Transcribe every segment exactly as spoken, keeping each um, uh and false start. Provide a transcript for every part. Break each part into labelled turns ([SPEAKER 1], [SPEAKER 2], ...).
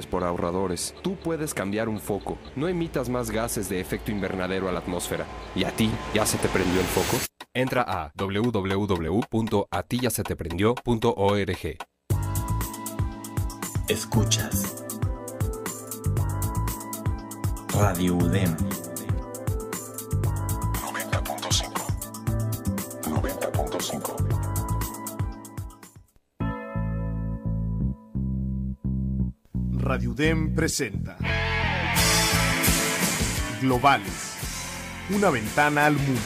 [SPEAKER 1] preocupaciones por ahorradores. Tú puedes cambiar un foco. No emitas más gases de efecto invernadero a la atmósfera. ¿Y a ti ya se te prendió el foco? Entra a doble u doble u doble u punto a ti ya se te prendió punto org.
[SPEAKER 2] Escuchas Radio U D E M
[SPEAKER 3] noventa punto cinco. noventa punto cinco.
[SPEAKER 4] Radio U D E M presenta Globales, una ventana al mundo.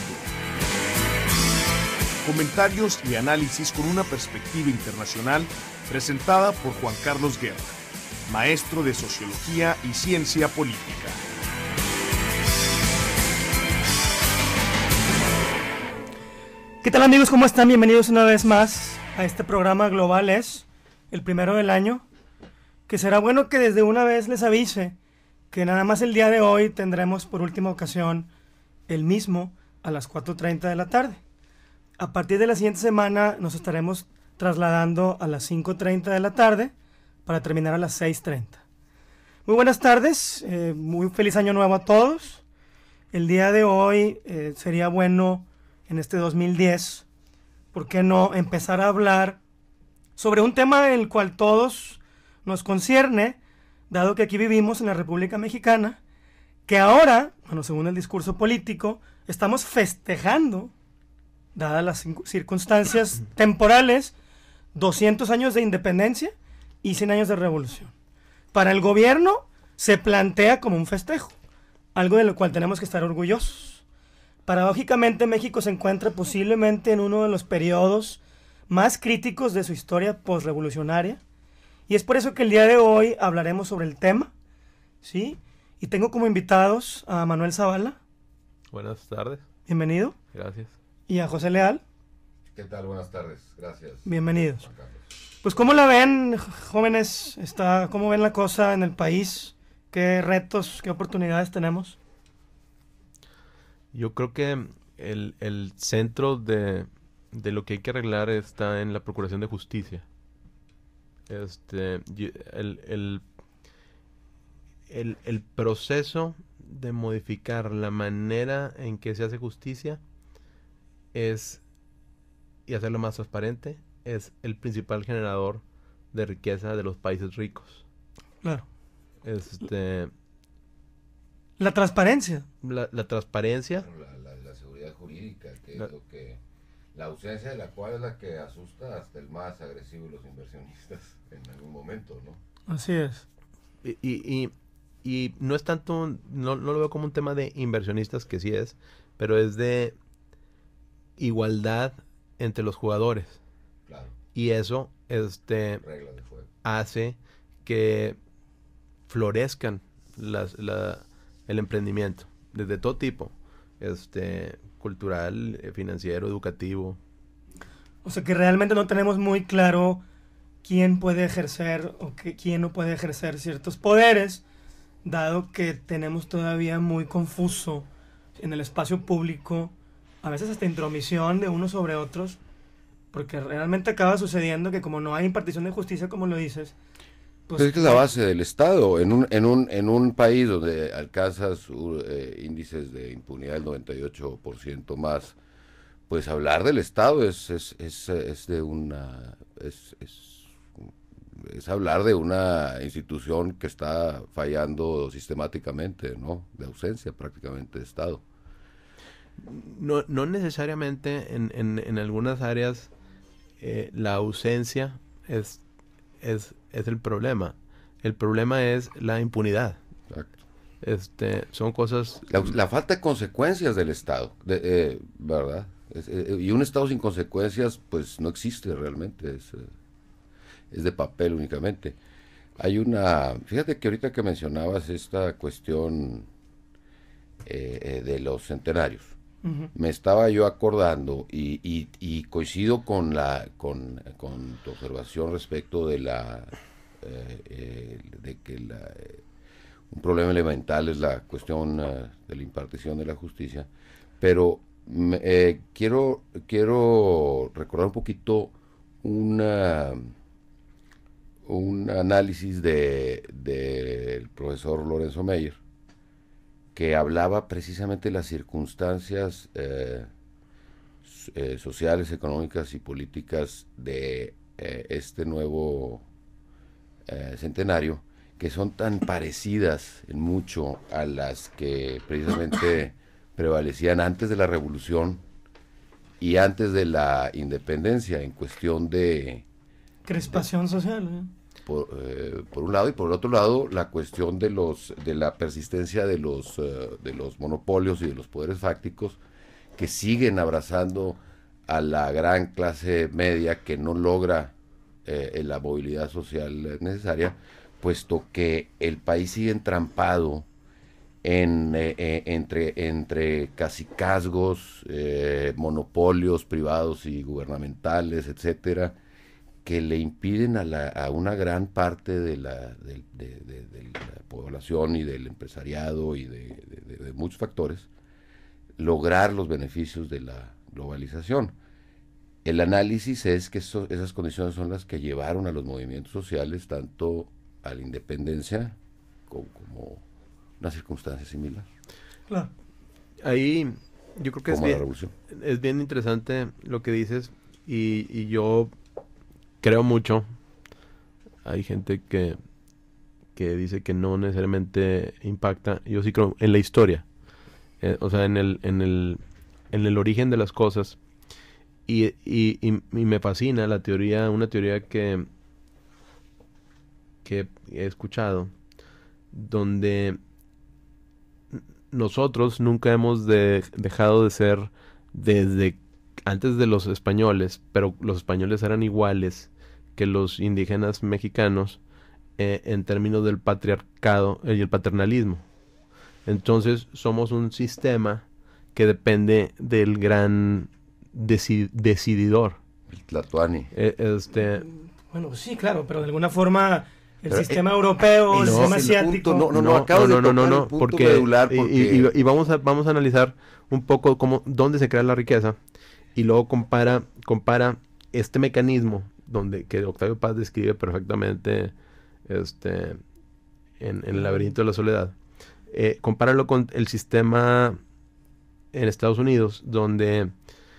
[SPEAKER 4] Comentarios y análisis con una perspectiva internacional presentada por Juan Carlos Guerra, maestro de Sociología y Ciencia Política.
[SPEAKER 5] ¿Qué tal, amigos? ¿Cómo están? Bienvenidos una vez más a este programa Globales, el primero del año, que será bueno que desde una vez les avise que nada más el día de hoy tendremos por última ocasión el mismo a las cuatro treinta de la tarde. A partir de la siguiente semana nos estaremos trasladando a las cinco treinta de la tarde para terminar a las seis treinta. Muy buenas tardes, eh, muy feliz año nuevo a todos. El día de hoy eh, sería bueno en este dos mil diez, ¿por qué no empezar a hablar sobre un tema en el cual todos nos concierne, dado que aquí vivimos en la República Mexicana, que ahora, bueno, según el discurso político, estamos festejando, dadas las circunstancias temporales, doscientos años de independencia y cien años de revolución. Para el gobierno se plantea como un festejo, algo de lo cual tenemos que estar orgullosos. Paradójicamente, México se encuentra posiblemente en uno de los periodos más críticos de su historia postrevolucionaria, y es por eso que el día de hoy hablaremos sobre el tema, ¿sí? Y tengo como invitados a Manuel Zavala.
[SPEAKER 6] Buenas tardes.
[SPEAKER 5] Bienvenido.
[SPEAKER 6] Gracias.
[SPEAKER 5] Y a José Leal.
[SPEAKER 7] ¿Qué tal? Buenas tardes. Gracias.
[SPEAKER 5] Bienvenidos. Pues, ¿cómo la ven, jóvenes? Está, ¿cómo ven la cosa en el país? ¿Qué retos, qué oportunidades tenemos?
[SPEAKER 6] Yo creo que el, el centro de, de lo que hay que arreglar está en la procuración de justicia. Este, el, el, el, el proceso de modificar la manera en que se hace justicia es, y hacerlo más transparente, es el principal generador de riqueza de los países ricos.
[SPEAKER 5] Claro.
[SPEAKER 6] Este...
[SPEAKER 5] La transparencia.
[SPEAKER 6] La, la transparencia.
[SPEAKER 7] La, la, la seguridad jurídica, que
[SPEAKER 6] La,
[SPEAKER 7] es lo que... La ausencia de la cual es la que asusta hasta el más agresivo de los inversionistas en algún momento, ¿no?
[SPEAKER 5] Así es.
[SPEAKER 6] Y, y, y, y no es tanto, un, no, no lo veo como un tema de inversionistas, que sí es, pero es de igualdad entre los jugadores.
[SPEAKER 7] Claro.
[SPEAKER 6] Y eso este,
[SPEAKER 7] Regla de juego.
[SPEAKER 6] hace que florezcan las, la... el emprendimiento, desde todo tipo, este, cultural, financiero, educativo.
[SPEAKER 5] O sea que realmente no tenemos muy claro quién puede ejercer o que, quién no puede ejercer ciertos poderes, dado que tenemos todavía muy confuso en el espacio público, a veces hasta intromisión de unos sobre otros, porque realmente acaba sucediendo que como no hay impartición de justicia, como lo dices,
[SPEAKER 7] pues es que es la base del Estado. En un, en un, en un país donde alcanzas uh, eh, índices de impunidad del noventa y ocho por ciento más, pues hablar del Estado es, es, es, es de una es, es, es hablar de una institución que está fallando sistemáticamente, ¿no? De ausencia prácticamente de Estado.
[SPEAKER 6] No, no necesariamente en, en, en algunas áreas eh, la ausencia es es es el problema. El problema es la impunidad.
[SPEAKER 7] Exacto.
[SPEAKER 6] Este, son cosas...
[SPEAKER 7] La, la falta de consecuencias del Estado, de, eh, ¿verdad? Es, eh, y un Estado sin consecuencias, pues no existe realmente, es, eh, es de papel únicamente. Hay una... Fíjate que ahorita que mencionabas esta cuestión eh, eh, de los centenarios, uh-huh. me estaba yo acordando y, y, y coincido con la con, con tu observación respecto de la eh, eh, de que la, eh, un problema elemental es la cuestión uh, de la impartición de la justicia, pero eh, quiero quiero recordar un poquito una un análisis del de, de profesor Lorenzo Meyer, que hablaba precisamente de las circunstancias eh, eh, sociales, económicas y políticas de eh, este nuevo eh, centenario, que son tan parecidas en mucho a las que precisamente prevalecían antes de la revolución y antes de la independencia, en cuestión de
[SPEAKER 5] crispación
[SPEAKER 7] de,
[SPEAKER 5] social, ¿eh?
[SPEAKER 7] por, eh, por un lado, y por el otro lado la cuestión de los de la persistencia de los uh, de los monopolios y de los poderes fácticos que siguen abrazando a la gran clase media, que no logra eh, la movilidad social necesaria, puesto que el país sigue entrampado en, eh, eh, entre, entre cacicazgos, eh, monopolios privados y gubernamentales, etcétera, que le impiden a, la, a una gran parte de la, de, de, de, de la población y del empresariado y de, de, de, de muchos factores lograr los beneficios de la globalización. El análisis es que eso, esas condiciones son las que llevaron a los movimientos sociales tanto a la independencia como, como una circunstancia similar.
[SPEAKER 5] Claro.
[SPEAKER 6] Ahí yo creo que es
[SPEAKER 7] como la
[SPEAKER 6] bien,
[SPEAKER 7] revolución.
[SPEAKER 6] es bien interesante lo que dices y, y yo creo mucho. Hay gente que, que dice que no necesariamente impacta. Yo sí creo en la historia. Eh, o sea, en el, en el, en el origen de las cosas. Y, y, y, y me fascina la teoría, una teoría que, que he escuchado, donde nosotros nunca hemos de, dejado de ser desde antes de los españoles, pero los españoles eran iguales que los indígenas mexicanos eh, en términos del patriarcado y el paternalismo. Entonces somos un sistema que depende del gran deci decididor.
[SPEAKER 7] El Tlatoani.
[SPEAKER 6] Eh, este,
[SPEAKER 5] Bueno, sí, claro, pero de alguna forma el
[SPEAKER 7] Pero,
[SPEAKER 5] sistema
[SPEAKER 7] eh,
[SPEAKER 5] europeo, el
[SPEAKER 7] no,
[SPEAKER 5] sistema
[SPEAKER 7] el
[SPEAKER 5] asiático...
[SPEAKER 7] punto, no, no, acabas
[SPEAKER 6] no,
[SPEAKER 7] de
[SPEAKER 6] no, no,
[SPEAKER 7] tocar
[SPEAKER 6] no,
[SPEAKER 7] el punto
[SPEAKER 6] porque,
[SPEAKER 7] medular,
[SPEAKER 6] y-
[SPEAKER 7] porque
[SPEAKER 6] y, y vamos a vamos a analizar un poco cómo dónde se crea la riqueza y luego compara compara este mecanismo donde que Octavio Paz describe perfectamente este en, en el laberinto de la soledad. Eh, compáralo con el sistema en Estados Unidos, donde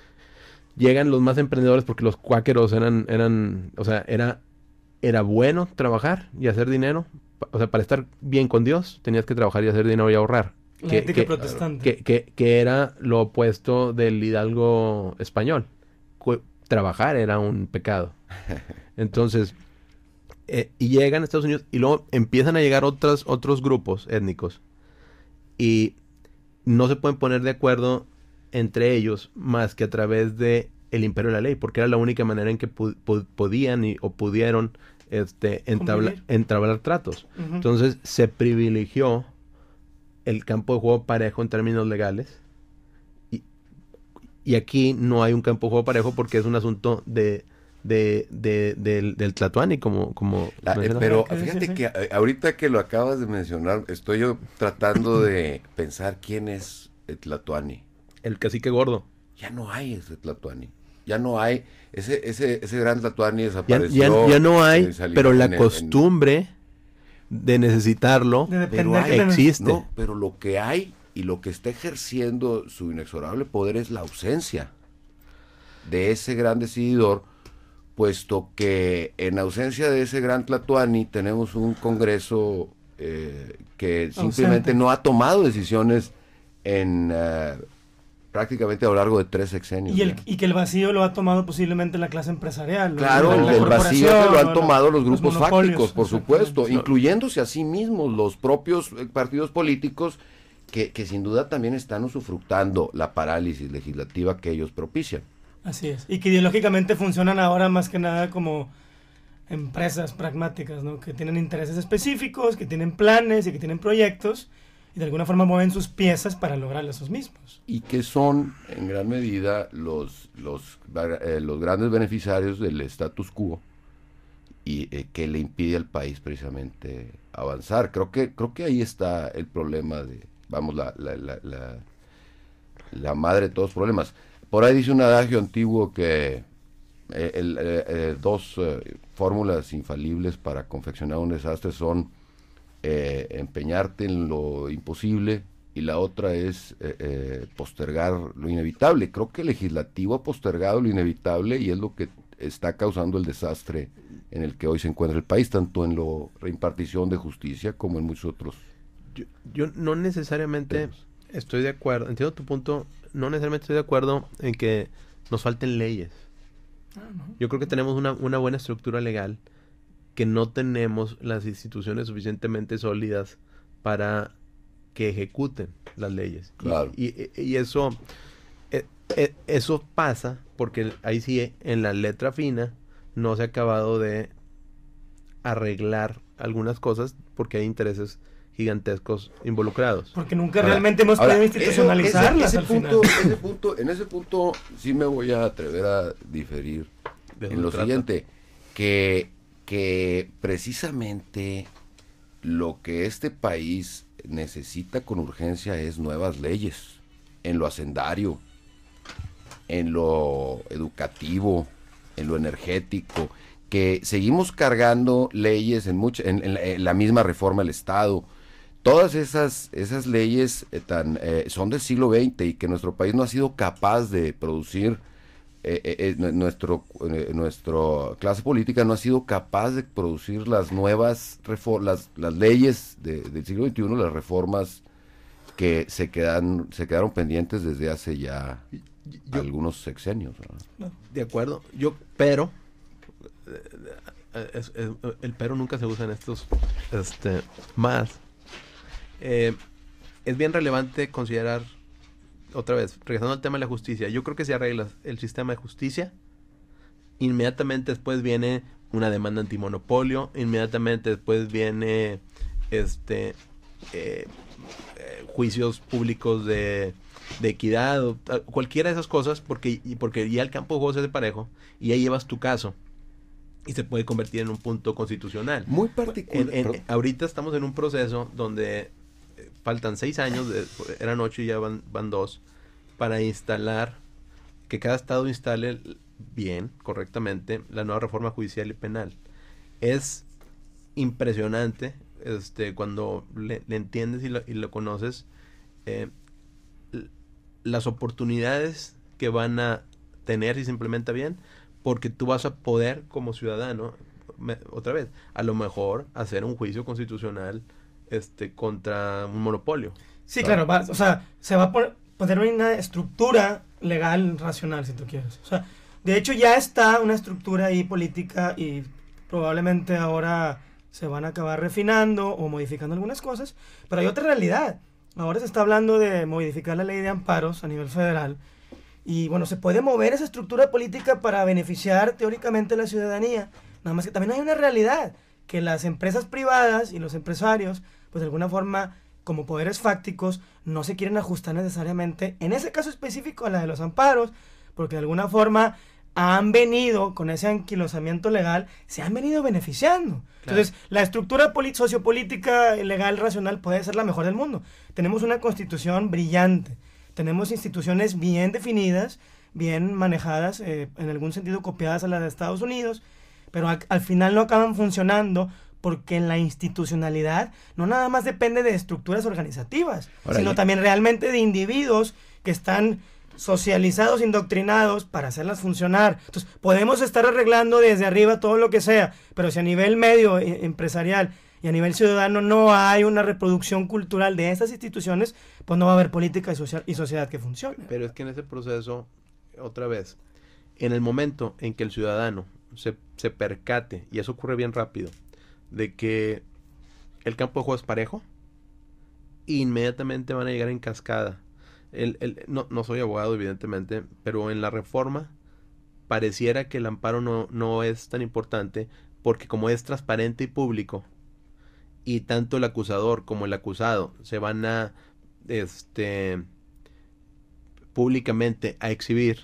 [SPEAKER 6] llegan los más emprendedores porque los cuáqueros eran, eran, o sea, era, era bueno trabajar y hacer dinero. Pa- O sea, para estar bien con Dios, tenías que trabajar y hacer dinero y ahorrar.
[SPEAKER 5] La
[SPEAKER 6] Que,
[SPEAKER 5] ética
[SPEAKER 6] que-
[SPEAKER 5] protestante.
[SPEAKER 6] que, que, que era lo opuesto del hidalgo español. Cu- trabajar era un pecado. Entonces, eh, y llegan a Estados Unidos y luego empiezan a llegar otros, otros grupos étnicos y no se pueden poner de acuerdo entre ellos más que a través de el imperio de la ley, porque era la única manera en que pu- pu- podían y, o pudieron este, entabla-
[SPEAKER 5] Convivir.
[SPEAKER 6] entablar tratos.
[SPEAKER 5] Ujú.
[SPEAKER 6] Entonces se privilegió el campo de juego parejo en términos legales y, y aquí no hay un campo de juego parejo porque es un asunto de, de, de- del, del Tlatoani como, como
[SPEAKER 7] La- eh,
[SPEAKER 6] mencionas.
[SPEAKER 7] pero
[SPEAKER 5] Sí, sí,
[SPEAKER 7] fíjate
[SPEAKER 5] sí.
[SPEAKER 7] que eh, ahorita que lo acabas de mencionar, estoy yo tratando de pensar quién es el Tlatoani.
[SPEAKER 6] El cacique gordo.
[SPEAKER 7] Ya no hay ese Tlatoani. Ya no hay. Ese, ese, ese gran Tlatoani
[SPEAKER 6] Ya,
[SPEAKER 7] desapareció.
[SPEAKER 6] ya, ya no hay,
[SPEAKER 7] en Salinas,
[SPEAKER 6] pero la
[SPEAKER 7] en el- en-
[SPEAKER 6] costumbre de necesitarlo
[SPEAKER 5] De
[SPEAKER 7] pero
[SPEAKER 5] depender
[SPEAKER 7] hay-
[SPEAKER 5] de-
[SPEAKER 6] existe.
[SPEAKER 7] No, pero lo que hay y lo que está ejerciendo su inexorable poder es la ausencia de ese gran decididor, puesto que en ausencia de ese gran Tlatoani tenemos un Congreso eh, que simplemente
[SPEAKER 5] Ausente.
[SPEAKER 7] no ha tomado decisiones en eh, prácticamente a lo largo de tres sexenios.
[SPEAKER 5] Y, el,
[SPEAKER 7] ya.
[SPEAKER 5] y que el vacío lo ha tomado posiblemente la clase empresarial. ¿no?
[SPEAKER 7] Claro,
[SPEAKER 5] La
[SPEAKER 7] el, el vacío se lo
[SPEAKER 5] corporación,
[SPEAKER 7] han tomado los grupos
[SPEAKER 5] monopolios,
[SPEAKER 7] fácticos, por
[SPEAKER 5] exactamente.
[SPEAKER 7] supuesto, incluyéndose a sí mismos los propios eh, partidos políticos que, que sin duda también están usufructando la parálisis legislativa que ellos propician.
[SPEAKER 5] Así es. Y que ideológicamente funcionan ahora más que nada como empresas pragmáticas, ¿no? Que tienen intereses específicos, que tienen planes y que tienen proyectos y de alguna forma mueven sus piezas para lograr esos mismos.
[SPEAKER 7] Y que son en gran medida los, los, eh, los grandes beneficiarios del status quo y eh, que le impide al país precisamente avanzar. Creo que, creo que ahí está el problema de, vamos, la, la, la, la, la madre de todos los problemas. Por ahí dice un adagio antiguo que eh, el, eh, eh, dos eh, fórmulas infalibles para confeccionar un desastre son eh, empeñarte en lo imposible y la otra es eh, eh, postergar lo inevitable. Creo que el legislativo ha postergado lo inevitable y es lo que está causando el desastre en el que hoy se encuentra el país, tanto en la reimpartición de justicia como en muchos otros.
[SPEAKER 6] Yo, yo no necesariamente estoy de acuerdo, entiendo tu punto, no necesariamente estoy de acuerdo en que nos falten leyes.
[SPEAKER 5] Ah, no.
[SPEAKER 6] Yo creo que tenemos una, una buena estructura legal, que no tenemos las instituciones suficientemente sólidas para que ejecuten las leyes.
[SPEAKER 7] Claro.
[SPEAKER 6] Y, y, y eso, eh, eh, eso pasa porque ahí sí, en la letra fina, no se ha acabado de arreglar algunas cosas porque hay intereses gigantescos involucrados.
[SPEAKER 5] Porque nunca
[SPEAKER 7] Ahora,
[SPEAKER 5] realmente hemos
[SPEAKER 7] ahora,
[SPEAKER 5] podido institucionalizarlas
[SPEAKER 7] ese, ese
[SPEAKER 5] al
[SPEAKER 7] punto,
[SPEAKER 5] final.
[SPEAKER 7] ese punto, en ese punto sí me voy a atrever a diferir
[SPEAKER 6] ¿De
[SPEAKER 7] en
[SPEAKER 6] dónde
[SPEAKER 7] lo
[SPEAKER 6] trata?
[SPEAKER 7] siguiente, que, que precisamente lo que este país necesita con urgencia es nuevas leyes en lo hacendario, en lo educativo, en lo energético, que seguimos cargando leyes en, mucha, en, en, la, en la misma reforma del Estado. Todas esas, esas leyes eh, tan, eh, son del siglo veinte y que nuestro país no ha sido capaz de producir, eh, eh, eh, nuestro, eh, nuestra clase política no ha sido capaz de producir las nuevas reformas, las, las leyes de, del siglo veintiuno, las reformas que se, quedan, se quedaron pendientes desde hace ya
[SPEAKER 6] Yo-
[SPEAKER 7] algunos sexenios, ¿no?
[SPEAKER 6] De acuerdo, yo, pero eh, es- es- el pero nunca se usa en estos, este, más. Eh, es bien relevante considerar, otra vez, regresando al tema de la justicia, yo creo que si arreglas el sistema de justicia, inmediatamente después viene una demanda antimonopolio, inmediatamente después viene, este, eh, eh, juicios públicos de de equidad, o tal- cualquiera de esas cosas, porque, y porque ya el campo de juego se hace parejo, y ahí llevas tu caso, y se puede convertir en un punto constitucional.
[SPEAKER 7] Muy
[SPEAKER 6] En-
[SPEAKER 7] particular.
[SPEAKER 6] en-
[SPEAKER 7] perdón.
[SPEAKER 6] ahorita estamos en un proceso donde eh, faltan seis años, de- eran ocho y ya van, van dos, para instalar, que cada estado instale l- bien, correctamente, la nueva reforma judicial y penal. Es impresionante, este, cuando le, le entiendes y lo, y lo conoces, eh, l- las oportunidades que van a tener si se implementa bien, porque tú vas a poder como ciudadano, me- otra vez, a lo mejor hacer un juicio constitucional este contra un monopolio.
[SPEAKER 5] Sí, claro, va- o sea, se va a pon- poner una estructura legal racional, si tú quieres. O sea, de hecho ya está una estructura ahí política y probablemente ahora se van a acabar refinando o modificando algunas cosas, pero hay otra realidad. Ahora se está hablando de modificar la ley de amparos a nivel federal y bueno, se puede mover esa estructura política para beneficiar teóricamente a la ciudadanía. Nada más que también hay una realidad, que las empresas privadas y los empresarios, pues de alguna forma, como poderes fácticos, no se quieren ajustar necesariamente, en ese caso específico, a la de los amparos, porque de alguna forma han venido, con ese anquilosamiento legal, se han venido beneficiando. Entonces, la estructura poli- sociopolítica, legal, racional, puede ser la mejor del mundo. Tenemos una constitución brillante, tenemos instituciones bien definidas, bien manejadas, eh, en algún sentido copiadas a las de Estados Unidos, pero al, al final no acaban funcionando porque en la institucionalidad no nada más depende de estructuras organizativas,
[SPEAKER 7] Ahora,
[SPEAKER 5] sino
[SPEAKER 7] y-
[SPEAKER 5] también realmente de individuos que están socializados, indoctrinados para hacerlas funcionar. Entonces, podemos estar arreglando desde arriba todo lo que sea, pero si a nivel medio eh, empresarial y a nivel ciudadano no hay una reproducción cultural de estas instituciones, pues no va a haber política y, social, y sociedad que funcione.
[SPEAKER 6] Pero es que en ese proceso, otra vez, en el momento en que el ciudadano se, se percate, y eso ocurre bien rápido, de que el campo de juego es parejo, inmediatamente van a llegar en cascada. El, el, no, no soy abogado, evidentemente, pero en la reforma pareciera que el amparo no, no es tan importante, porque como es transparente y público, y tanto el acusador como el acusado se van a este públicamente a exhibir,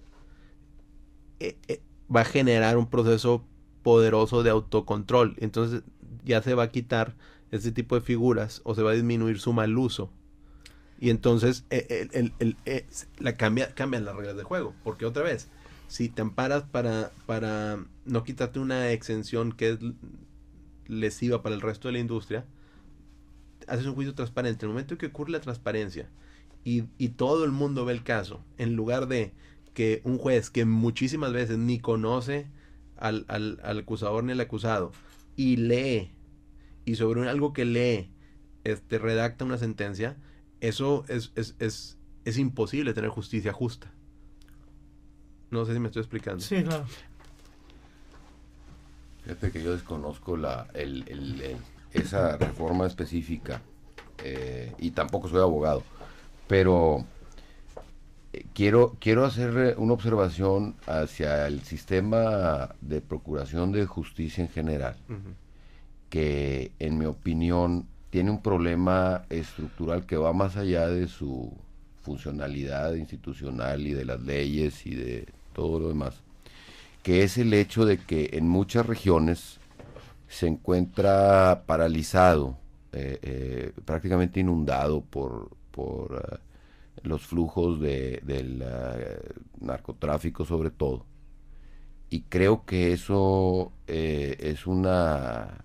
[SPEAKER 6] eh, eh, va a generar un proceso poderoso de autocontrol. Entonces ya se va a quitar ese tipo de figuras o se va a disminuir su mal uso. Y entonces eh, el, el, el, eh, la cambia, cambian las reglas de juego. Porque otra vez, si te amparas para, para no quitarte una exención que es lesiva para el resto de la industria, haces un juicio transparente. En el momento en que ocurre la transparencia y, y todo el mundo ve el caso, en lugar de que un juez que muchísimas veces ni conoce al, al, al acusador ni al acusado y lee, y sobre un, algo que lee, este, redacta una sentencia, eso es, es, es, es imposible tener justicia justa. No sé si me estoy explicando.
[SPEAKER 5] Sí, claro.
[SPEAKER 7] Fíjate que yo desconozco la, el, el, el, esa reforma específica eh, y tampoco soy abogado, pero eh, quiero, quiero hacer una observación hacia el sistema de procuración de justicia en general, uh-huh. que en mi opinión tiene un problema estructural que va más allá de su funcionalidad institucional y de las leyes y de todo lo demás, que es el hecho de que en muchas regiones se encuentra paralizado, eh, eh, prácticamente inundado por, por uh, los flujos de, del uh, narcotráfico sobre todo. Y creo que eso eh, es una...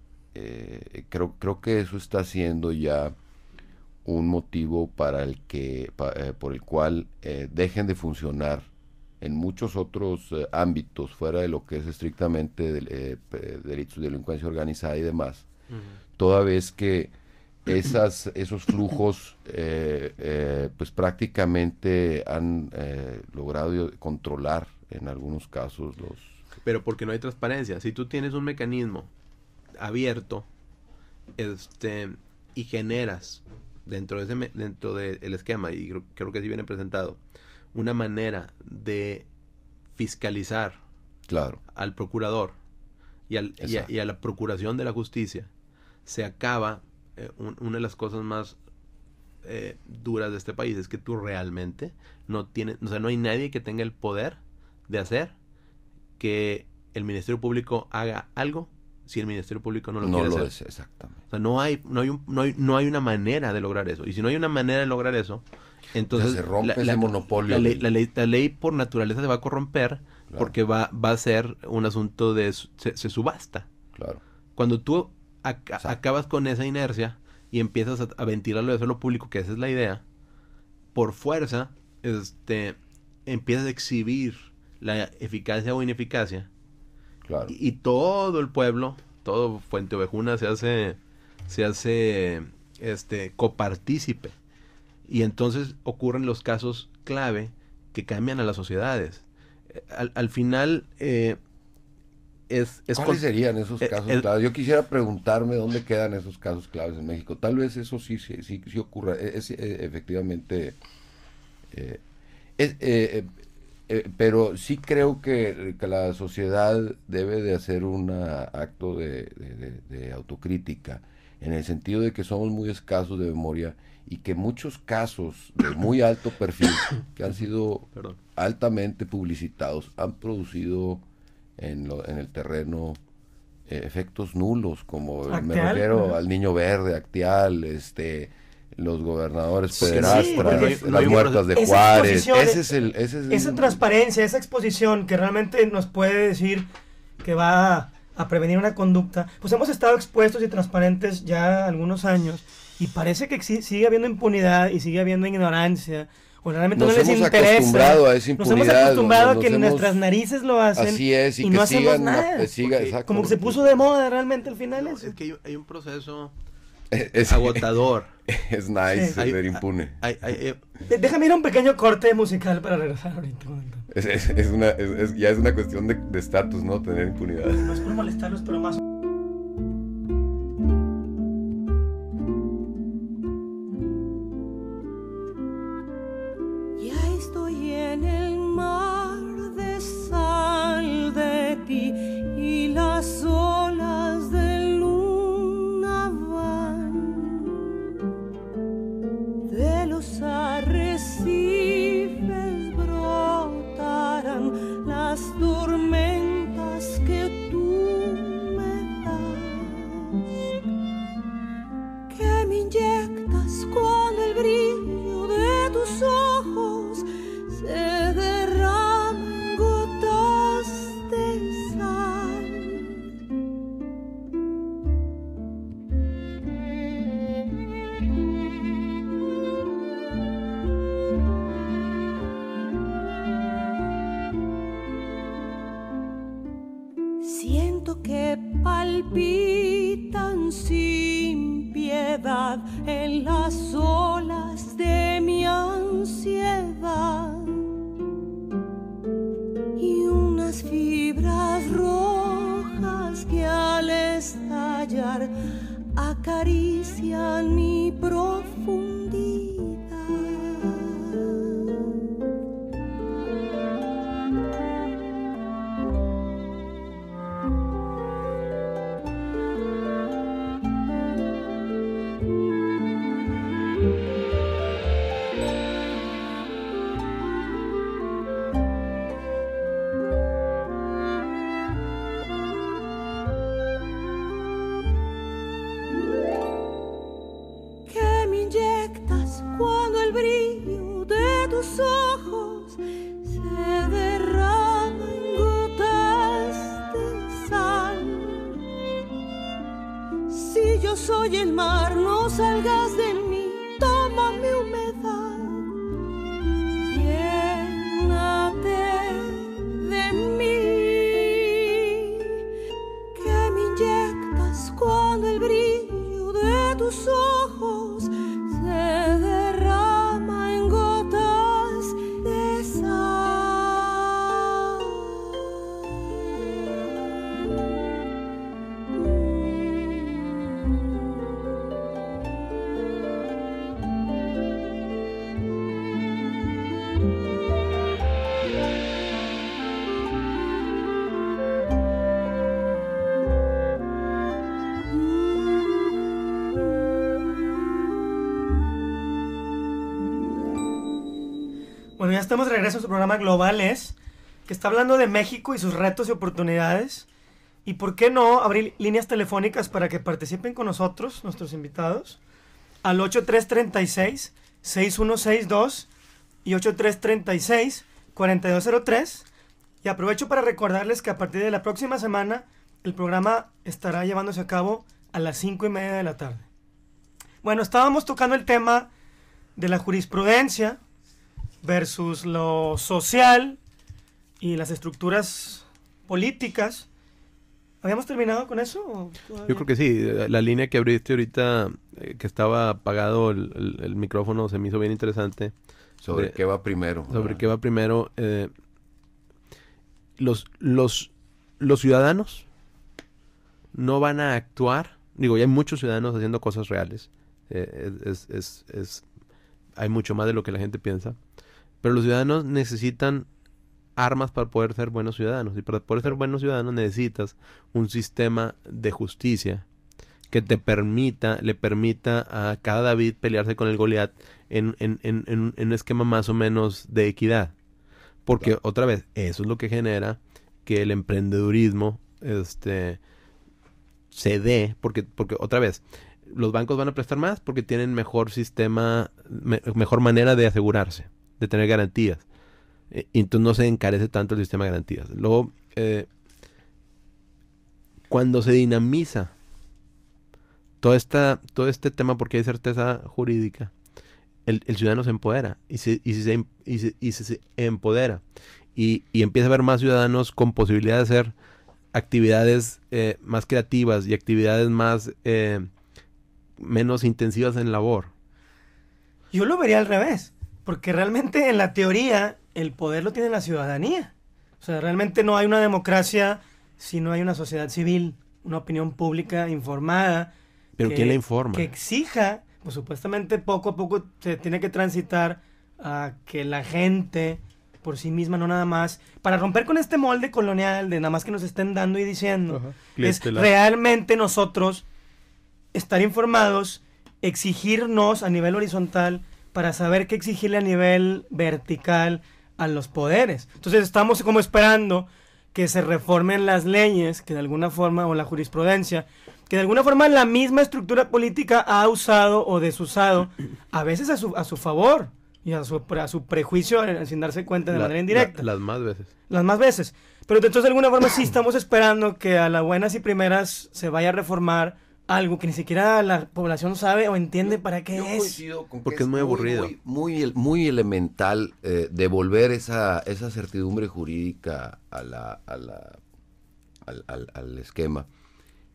[SPEAKER 7] Eh, creo, creo que eso está siendo ya un motivo para el que, pa, eh, por el cual eh, dejen de funcionar en muchos otros eh, ámbitos fuera de lo que es estrictamente del, eh, delitos de delincuencia organizada y demás, uh-huh. toda vez que esas, esos flujos eh, eh, pues prácticamente han eh, logrado controlar en algunos casos los...
[SPEAKER 6] Pero porque no hay transparencia. Si tú tienes un mecanismo abierto este y generas dentro de ese dentro del esquema, y creo, creo que así viene presentado, una manera de fiscalizar
[SPEAKER 7] claro.
[SPEAKER 6] al procurador y, al, y, a, y a la procuración de la justicia, se acaba eh, un, una de las cosas más eh, duras de este país, es que tú realmente no tienes, o sea, no hay nadie que tenga el poder de hacer que el Ministerio Público haga algo si el Ministerio Público no lo
[SPEAKER 7] no
[SPEAKER 6] quiere
[SPEAKER 7] lo
[SPEAKER 6] hacer.
[SPEAKER 7] Es, exactamente.
[SPEAKER 6] O sea, no hay, no hay un, no hay, no hay una manera de lograr eso. Y si no hay una manera de lograr eso, entonces
[SPEAKER 7] o sea, se rompe
[SPEAKER 6] la,
[SPEAKER 7] ese
[SPEAKER 6] la,
[SPEAKER 7] monopolio.
[SPEAKER 6] La ley, la, ley, la ley por naturaleza se va a corromper, claro. porque va, va a ser un asunto de se, se subasta.
[SPEAKER 7] Claro.
[SPEAKER 6] Cuando tú ac acabas con esa inercia y empiezas a, a ventilarlo de suelo público, que esa es la idea, por fuerza, este, empiezas a exhibir la eficacia o ineficacia.
[SPEAKER 7] Claro.
[SPEAKER 6] Y, y todo el pueblo, todo Fuente Ovejuna se hace, se hace este copartícipe. Y entonces ocurren los casos clave que cambian a las sociedades. Al, al final eh, es, es...
[SPEAKER 7] ¿Cuáles serían esos casos eh, claves? Yo quisiera preguntarme dónde quedan esos casos claves en México. Tal vez eso sí, sí, sí, sí ocurra. Es, es, efectivamente... Eh, es, eh, Eh, pero sí creo que, que la sociedad debe de hacer un acto de, de, de, de autocrítica, en el sentido de que somos muy escasos de memoria y que muchos casos de muy alto perfil, que han sido Perdón. altamente publicitados, han producido en, lo, en el terreno eh, efectos nulos, como Acteal, me refiero ¿no? al Niño Verde, Acteal, este... los gobernadores pederastras, sí, las muertas de Juárez, ese es el, ese es el...
[SPEAKER 5] esa transparencia, esa exposición que realmente nos puede decir que va a, a prevenir una conducta, pues hemos estado expuestos y transparentes ya algunos años y parece que sigue habiendo impunidad y sigue habiendo ignorancia, o realmente
[SPEAKER 7] nos
[SPEAKER 5] no les
[SPEAKER 7] hemos
[SPEAKER 5] interesa.
[SPEAKER 7] Acostumbrado a esa impunidad,
[SPEAKER 5] nos hemos acostumbrado
[SPEAKER 7] nos,
[SPEAKER 5] a que
[SPEAKER 7] nos
[SPEAKER 5] nuestras
[SPEAKER 7] hemos,
[SPEAKER 5] narices lo hacen
[SPEAKER 7] así es, y,
[SPEAKER 5] y
[SPEAKER 7] que
[SPEAKER 5] no hacemos
[SPEAKER 7] sigan,
[SPEAKER 5] nada.
[SPEAKER 7] Siga, exacto,
[SPEAKER 5] como que se puso de moda realmente al final
[SPEAKER 6] no,
[SPEAKER 5] eso.
[SPEAKER 6] Es que hay, hay un proceso...
[SPEAKER 7] Es,
[SPEAKER 6] agotador.
[SPEAKER 7] Es nice
[SPEAKER 5] sí.
[SPEAKER 7] ser impune.
[SPEAKER 6] Hay, hay, hay,
[SPEAKER 5] Déjame ir a un pequeño corte musical para regresar ahorita.
[SPEAKER 7] Es, es, es una, es, es, ya es una cuestión de estatus, ¿no? Tener impunidad.
[SPEAKER 5] No es por molestarlos, pero más...
[SPEAKER 8] Ya estoy en el mar de sal de ti y las olas de de los arrecifes brotarán las tormentas que tú me das, que me inyectas cuando el brillo de tus ojos se derrama en humedad en las olas de mi ansiedad y unas fibras rojas que al estallar acarician mi profundidad. Tus ojos se derraman en gotas de sal. Si yo soy el mar, no salgas de mí, toma mi humedad, llénate de mí, que me inyectas cuando el brillo de tus ojos se derrama en gotas.
[SPEAKER 5] Bueno, ya estamos de regreso a su programa Globales, que está hablando de México y sus retos y oportunidades. Y por qué no abrir líneas telefónicas para que participen con nosotros, nuestros invitados, al ocho tres tres seis, seis uno seis dos y ocho tres tres seis, cuatro dos cero tres. Y aprovecho para recordarles que a partir de la próxima semana el programa estará llevándose a cabo a las cinco y media de la tarde. Bueno, estábamos tocando el tema de la jurisprudencia versus lo social y las estructuras políticas. ¿Habíamos terminado con eso? ¿O
[SPEAKER 6] Yo creo que sí. La línea que abriste ahorita, eh, que estaba apagado el, el, el micrófono, se me hizo bien interesante.
[SPEAKER 7] ¿Sobre
[SPEAKER 6] de,
[SPEAKER 7] qué va primero?
[SPEAKER 6] Sobre qué va primero. Eh, los, los, los ciudadanos no van a actuar. Digo, ya hay muchos ciudadanos haciendo cosas reales. Eh, es, es, es, es, hay mucho más de lo que la gente piensa. Pero los ciudadanos necesitan armas para poder ser buenos ciudadanos. Y para poder ser buenos ciudadanos necesitas un sistema de justicia que te permita, le permita a cada David pelearse con el Goliat en, en, en, en, en un esquema más o menos de equidad. Porque, claro, otra vez, eso es lo que genera que el emprendedurismo este, se dé. Porque, porque, otra vez, los bancos van a prestar más porque tienen mejor sistema, me, mejor manera de asegurarse, de tener garantías. Eh, y entonces no se encarece tanto el sistema de garantías. Luego, eh, cuando se dinamiza todo, esta, todo este tema porque hay certeza jurídica, el, el ciudadano se empodera. Y se, y se, y se, y se, se empodera. Y, y empieza a haber más ciudadanos con posibilidad de hacer actividades eh, más creativas y actividades más eh, menos intensivas en labor.
[SPEAKER 5] Yo lo vería al revés. Porque realmente en la teoría el poder lo tiene la ciudadanía. O sea, realmente no hay una democracia si no hay una sociedad civil, una opinión pública informada.
[SPEAKER 6] ¿Pero
[SPEAKER 5] que,
[SPEAKER 6] quién la informa?
[SPEAKER 5] Que exija, pues supuestamente poco a poco se tiene que transitar a que la gente por sí misma, no nada más, para romper con este molde colonial de nada más que nos estén dando y diciendo. Ajá. Es realmente nosotros estar informados, exigirnos a nivel horizontal para saber qué exigirle a nivel vertical a los poderes. Entonces estamos como esperando que se reformen las leyes, que de alguna forma, o la jurisprudencia, que de alguna forma la misma estructura política ha usado o desusado, a veces a su, a su favor, y a su, a su prejuicio sin darse cuenta de la, manera indirecta.
[SPEAKER 6] La, las más veces.
[SPEAKER 5] Las más veces. Pero entonces de alguna forma sí estamos esperando que a las buenas y primeras se vaya a reformar algo que ni siquiera la población sabe o entiende yo, para qué
[SPEAKER 7] yo
[SPEAKER 5] es.
[SPEAKER 7] Coincido con
[SPEAKER 6] porque
[SPEAKER 7] que
[SPEAKER 6] es muy, muy aburrido.
[SPEAKER 7] Muy, muy, muy elemental eh, devolver esa, esa certidumbre jurídica a la, a la, al, al, al esquema.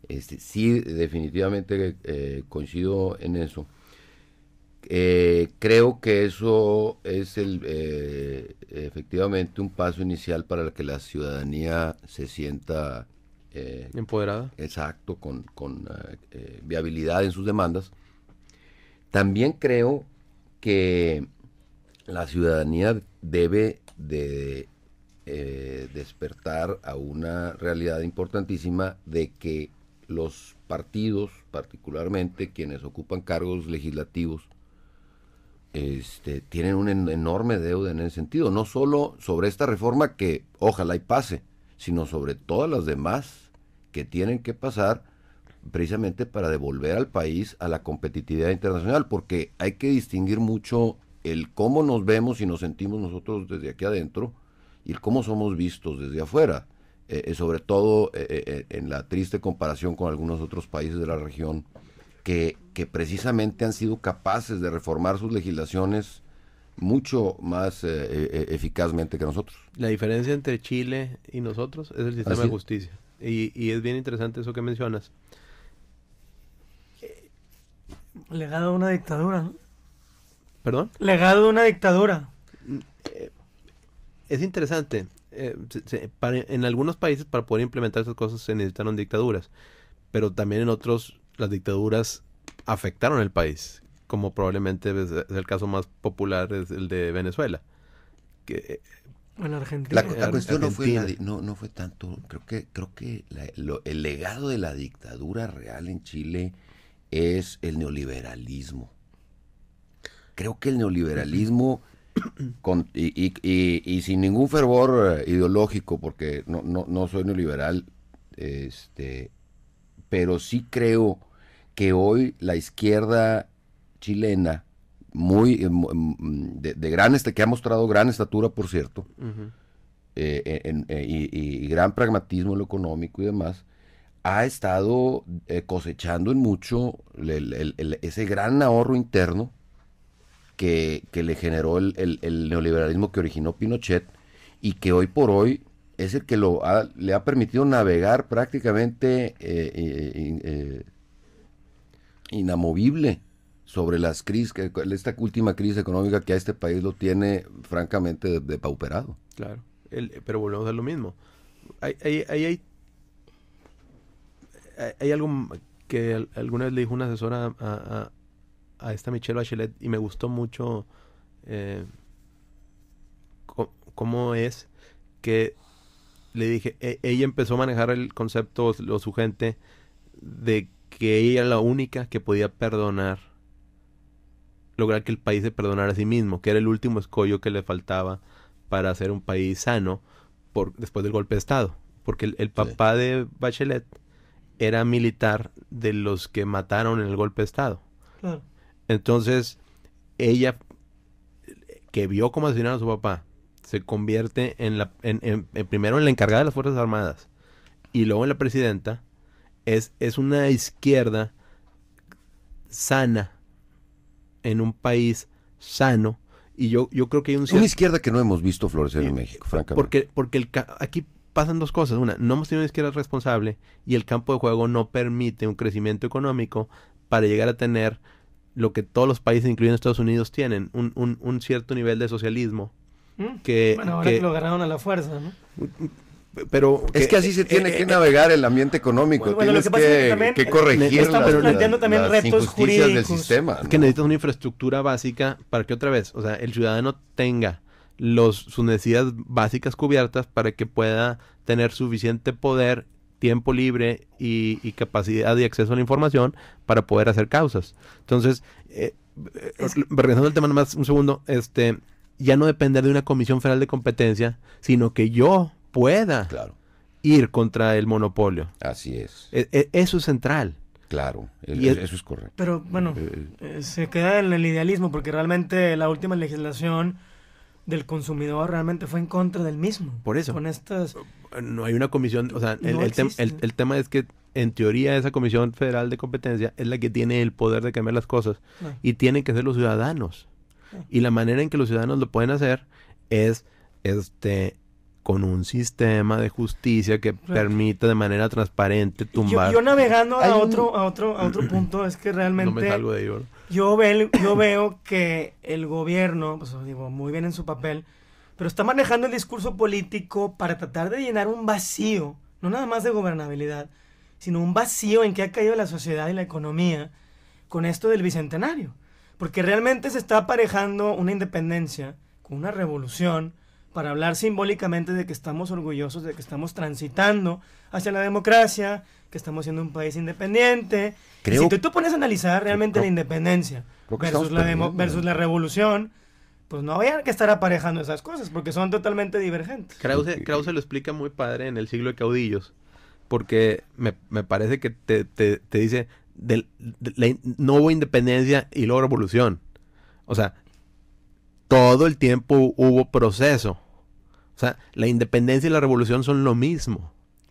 [SPEAKER 7] Este, sí, definitivamente eh, coincido en eso. Eh, creo que eso es el eh, efectivamente un paso inicial para que la ciudadanía se sienta eh,
[SPEAKER 6] empoderada.
[SPEAKER 7] Exacto, con, con eh, viabilidad en sus demandas. También creo que la ciudadanía debe de eh, despertar a una realidad importantísima de que los partidos, particularmente quienes ocupan cargos legislativos, Este, tienen una en, enorme deuda en ese sentido, no solo sobre esta reforma que ojalá y pase, sino sobre todas las demás que tienen que pasar precisamente para devolver al país a la competitividad internacional, porque hay que distinguir mucho el cómo nos vemos y nos sentimos nosotros desde aquí adentro y el cómo somos vistos desde afuera, eh, sobre todo eh, eh, en la triste comparación con algunos otros países de la región Que, que precisamente han sido capaces de reformar sus legislaciones mucho más eh, eh, eficazmente que nosotros.
[SPEAKER 6] La diferencia entre Chile y nosotros es el sistema
[SPEAKER 7] Así
[SPEAKER 6] de
[SPEAKER 7] es.
[SPEAKER 6] justicia. Y, y es bien interesante eso que mencionas.
[SPEAKER 5] Legado de una dictadura, ¿no?
[SPEAKER 6] ¿Perdón?
[SPEAKER 5] Legado de una dictadura.
[SPEAKER 6] Es interesante. Eh, se- se- para- en algunos países para poder implementar esas cosas se necesitaron dictaduras, pero también en otros las dictaduras afectaron el país, como probablemente es, es el caso más popular es el de Venezuela. Que,
[SPEAKER 5] En Argentina.
[SPEAKER 7] La, la cuestión no fue, la di-
[SPEAKER 6] Argentina.
[SPEAKER 7] no, no fue tanto, creo que, creo que la- lo- el legado de la dictadura real en Chile es el neoliberalismo. Creo que el neoliberalismo, con, y, y, y, y sin ningún fervor eh, ideológico, porque no, no, no soy neoliberal, este, pero sí creo que hoy la izquierda chilena, muy eh, de, de gran este que ha mostrado gran estatura, por cierto,
[SPEAKER 6] uh-huh.
[SPEAKER 7] eh, en, eh, y, y gran pragmatismo en lo económico y demás, ha estado eh, cosechando en mucho el, el, el, ese gran ahorro interno que, que le generó el, el, el neoliberalismo que originó Pinochet y que hoy por hoy es el que lo ha, le ha permitido navegar prácticamente eh, eh, eh, inamovible sobre las crisis, que, esta última crisis económica que a este país lo tiene francamente depauperado.
[SPEAKER 6] Claro, el, pero volvemos a lo mismo. Hay, hay, hay, hay, hay algo que al- alguna vez le dijo una asesora a, a, a esta Michelle Bachelet y me gustó mucho eh, co- cómo es que le dije, e- ella empezó a manejar el concepto, o su gente, de que ella era la única que podía perdonar, lograr que el país se perdonara a sí mismo, que era el último escollo que le faltaba para hacer un país sano por, después del golpe de Estado. Porque el, el papá sí. de Bachelet era militar de los que mataron en el golpe de Estado.
[SPEAKER 5] Claro.
[SPEAKER 6] Entonces, ella, que vio cómo asesinaron a su papá, se convierte en la en, en, en primero en la encargada de las Fuerzas Armadas y luego en la presidenta. Es, es una izquierda sana en un país sano. Y yo, yo creo que hay un cierto...
[SPEAKER 7] Una izquierda que no hemos visto florecer en México, francamente.
[SPEAKER 6] Porque, porque el ca... aquí pasan dos cosas. Una, no hemos tenido una izquierda responsable y el campo de juego no permite un crecimiento económico para llegar a tener lo que todos los países, incluyendo Estados Unidos, tienen. Un, un, un cierto nivel de socialismo.
[SPEAKER 5] ¿Mm?
[SPEAKER 6] Que,
[SPEAKER 5] bueno, ahora
[SPEAKER 6] que...
[SPEAKER 5] que lo agarraron a la fuerza, ¿no?
[SPEAKER 6] Pero
[SPEAKER 7] es que, que así se tiene eh, que navegar el ambiente económico.
[SPEAKER 5] Bueno,
[SPEAKER 7] Tienes
[SPEAKER 5] lo que,
[SPEAKER 7] que,
[SPEAKER 5] es que, también,
[SPEAKER 7] que corregir
[SPEAKER 5] estamos
[SPEAKER 7] las,
[SPEAKER 5] planteando también
[SPEAKER 7] las
[SPEAKER 5] retos
[SPEAKER 7] injusticias
[SPEAKER 5] jurídicos
[SPEAKER 7] del sistema.
[SPEAKER 6] Es que
[SPEAKER 7] ¿no?
[SPEAKER 6] necesitas una infraestructura básica para que otra vez, o sea, el ciudadano tenga los, sus necesidades básicas cubiertas para que pueda tener suficiente poder, tiempo libre y, y capacidad de acceso a la información para poder hacer causas. Entonces, eh, es... regresando al tema nomás un segundo, este, ya no depender de una comisión federal de competencia, sino que yo pueda
[SPEAKER 7] claro.
[SPEAKER 6] ir contra el monopolio.
[SPEAKER 7] Así es.
[SPEAKER 6] E- e- eso es central.
[SPEAKER 7] Claro,
[SPEAKER 6] Y
[SPEAKER 7] es,
[SPEAKER 6] es,
[SPEAKER 7] eso es correcto.
[SPEAKER 5] Pero bueno,
[SPEAKER 7] eh,
[SPEAKER 5] eh, se queda en el idealismo porque realmente la última legislación del consumidor realmente fue en contra del mismo.
[SPEAKER 6] Por eso.
[SPEAKER 5] Con estas...
[SPEAKER 6] No hay una comisión, o sea, el,
[SPEAKER 5] no
[SPEAKER 6] el, tem, el, el tema es que en teoría esa comisión federal de competencia es la que tiene el poder de cambiar las cosas
[SPEAKER 5] no.
[SPEAKER 6] y tienen que ser los ciudadanos.
[SPEAKER 5] No.
[SPEAKER 6] Y la manera en que los ciudadanos lo pueden hacer es este con un sistema de justicia que
[SPEAKER 5] Claro.
[SPEAKER 6] permita de manera transparente tumbar.
[SPEAKER 5] Yo, yo navegando
[SPEAKER 7] Hay
[SPEAKER 5] a
[SPEAKER 7] un-
[SPEAKER 5] otro, a otro, a otro punto, es que
[SPEAKER 6] No
[SPEAKER 5] realmente
[SPEAKER 6] me salgo de ahí, ¿verdad?
[SPEAKER 5] yo, ve- yo veo que el gobierno, pues digo, muy bien en su papel, pero está manejando el discurso político para tratar de llenar un vacío, no nada más de gobernabilidad, sino un vacío en que ha caído la sociedad y la economía con esto del bicentenario. Porque realmente se está aparejando una independencia con una revolución para hablar simbólicamente de que estamos orgullosos, de que estamos transitando hacia la democracia, que estamos siendo un país independiente.
[SPEAKER 7] Creo-
[SPEAKER 5] Y si tú te pones a analizar realmente
[SPEAKER 7] creo-
[SPEAKER 5] la independencia
[SPEAKER 7] creo que
[SPEAKER 5] versus
[SPEAKER 7] estamos
[SPEAKER 5] la, demo-
[SPEAKER 7] perdiendo.
[SPEAKER 5] versus la revolución, pues no había que estar aparejando esas cosas, porque son totalmente divergentes.
[SPEAKER 6] Krause, Krause lo explica muy padre en El siglo de caudillos, porque me, me parece que te, te, te dice, del, de la in- no hubo independencia y luego revolución. O sea, todo el tiempo hubo proceso. O sea, la independencia y la revolución son lo mismo.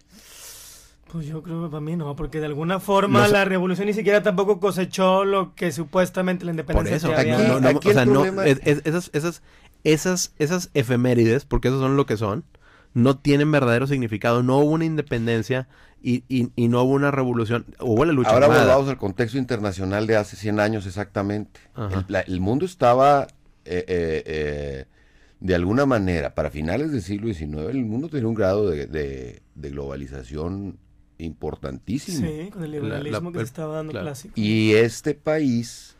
[SPEAKER 5] Pues yo creo que para mí no, porque de alguna forma
[SPEAKER 6] No sé.
[SPEAKER 5] la revolución ni siquiera tampoco cosechó lo que supuestamente la
[SPEAKER 6] Por
[SPEAKER 5] independencia
[SPEAKER 6] eso,
[SPEAKER 5] se
[SPEAKER 7] Aquí-
[SPEAKER 5] había-
[SPEAKER 6] no, no, no,
[SPEAKER 7] aquí
[SPEAKER 6] o
[SPEAKER 7] el
[SPEAKER 6] sea, no,
[SPEAKER 7] problema-
[SPEAKER 6] es- es- esas, esas, esas, esas efemérides, porque esos son lo que son, no tienen verdadero significado. No hubo una independencia y, y, y no hubo una revolución. Hubo la lucha
[SPEAKER 7] Ahora
[SPEAKER 6] armada.
[SPEAKER 7] volvamos al contexto internacional de hace cien años exactamente.
[SPEAKER 6] Ajá.
[SPEAKER 7] El, la- el mundo estaba, eh, eh, eh, de alguna manera, para finales del siglo diecinueve, el mundo tenía un grado de, de- de globalización importantísimo.
[SPEAKER 5] Sí, con el
[SPEAKER 6] La-
[SPEAKER 5] liberalismo
[SPEAKER 6] la-
[SPEAKER 5] que se estaba dando
[SPEAKER 6] claro.
[SPEAKER 5] clásico.
[SPEAKER 7] Y este país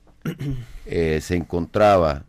[SPEAKER 7] eh, se encontraba,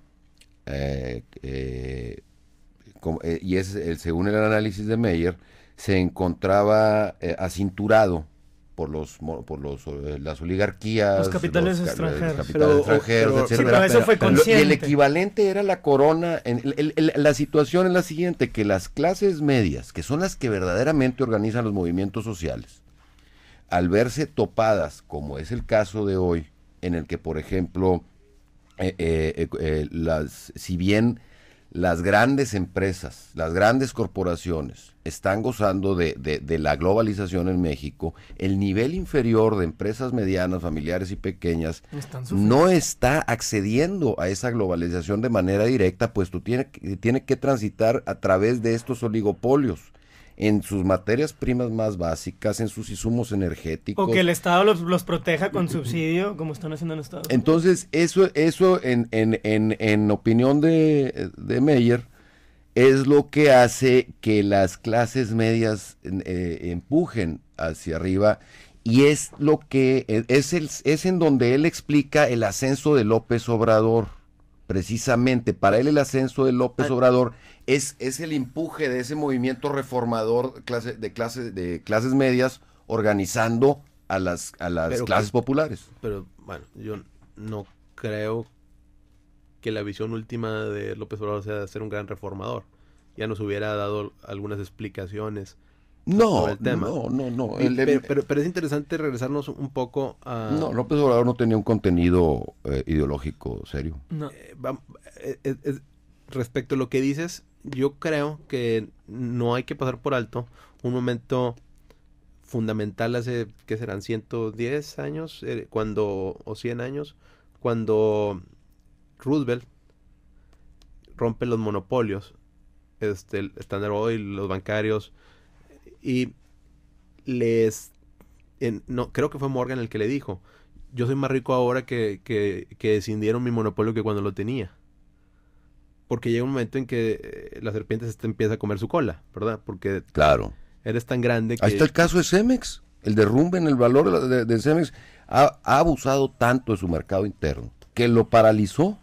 [SPEAKER 7] eh, eh, como- eh, y es el, según el análisis de Meyer, se encontraba eh, acinturado por los mo- por los eh, las oligarquías,
[SPEAKER 5] Los capitales
[SPEAKER 7] ca-
[SPEAKER 5] extranjeros.
[SPEAKER 7] capitales
[SPEAKER 6] Pero-
[SPEAKER 7] extranjeros,
[SPEAKER 6] pero-
[SPEAKER 5] Sí,
[SPEAKER 7] etcétera.
[SPEAKER 5] pero eso fue
[SPEAKER 7] Lo- Y el
[SPEAKER 5] consciente.
[SPEAKER 7] equivalente era la corona. En, el- el- la situación es la siguiente, que las clases medias, que son las que verdaderamente organizan los movimientos sociales, al verse topadas, como es el caso de hoy, en el que, por ejemplo, eh, eh, eh, eh, las, si bien las grandes empresas, las grandes corporaciones están gozando de, de- de la globalización en México, el nivel inferior de empresas medianas, familiares y pequeñas
[SPEAKER 5] Están sufriendo.
[SPEAKER 7] no está accediendo a esa globalización de manera directa, puesto tiene, que- tiene que transitar a través de estos oligopolios en sus materias primas más básicas, en sus insumos energéticos.
[SPEAKER 5] O que el Estado los, los proteja con subsidio, como están haciendo en Estados Unidos.
[SPEAKER 7] Entonces, eso, eso en, en, en, en opinión de, de Meyer, es lo que hace que las clases medias eh, empujen hacia arriba, y es lo que es, el, es en donde él explica el ascenso de López Obrador. Precisamente, para él el ascenso de López Obrador es, es el empuje de ese movimiento reformador clase, de, clase, de clases medias organizando a las, a las
[SPEAKER 6] Pero
[SPEAKER 7] clases
[SPEAKER 6] que-
[SPEAKER 7] populares.
[SPEAKER 6] Pero bueno, yo no creo que la visión última de López Obrador sea ser un gran reformador. Ya nos hubiera dado algunas explicaciones
[SPEAKER 7] No,
[SPEAKER 6] sobre el tema.
[SPEAKER 7] no, no, no.
[SPEAKER 6] Y-
[SPEAKER 7] El-
[SPEAKER 6] pero, pero- pero es interesante regresarnos un poco a...
[SPEAKER 7] no, López Obrador no tenía un contenido eh, ideológico serio.
[SPEAKER 5] No.
[SPEAKER 6] Eh, vam- eh, eh, eh, respecto a lo que dices, yo creo que no hay que pasar por alto un momento fundamental hace, ¿qué serán? ciento diez años, eh, cuando, o cien años, cuando Roosevelt rompe los monopolios, este, el Standard Oil, los bancarios, y les, en- no, creo que fue Morgan el que le dijo, yo soy más rico ahora que, que, que escindieron mi monopolio que cuando lo tenía. Porque llega un momento en que eh, la serpiente se te empieza a comer su cola, ¿verdad? Porque
[SPEAKER 7] Claro.
[SPEAKER 6] eres tan grande que...
[SPEAKER 7] Ahí está el caso de Cemex. El derrumbe en el valor de, de- de Cemex ha, ha abusado tanto de su mercado interno que lo paralizó.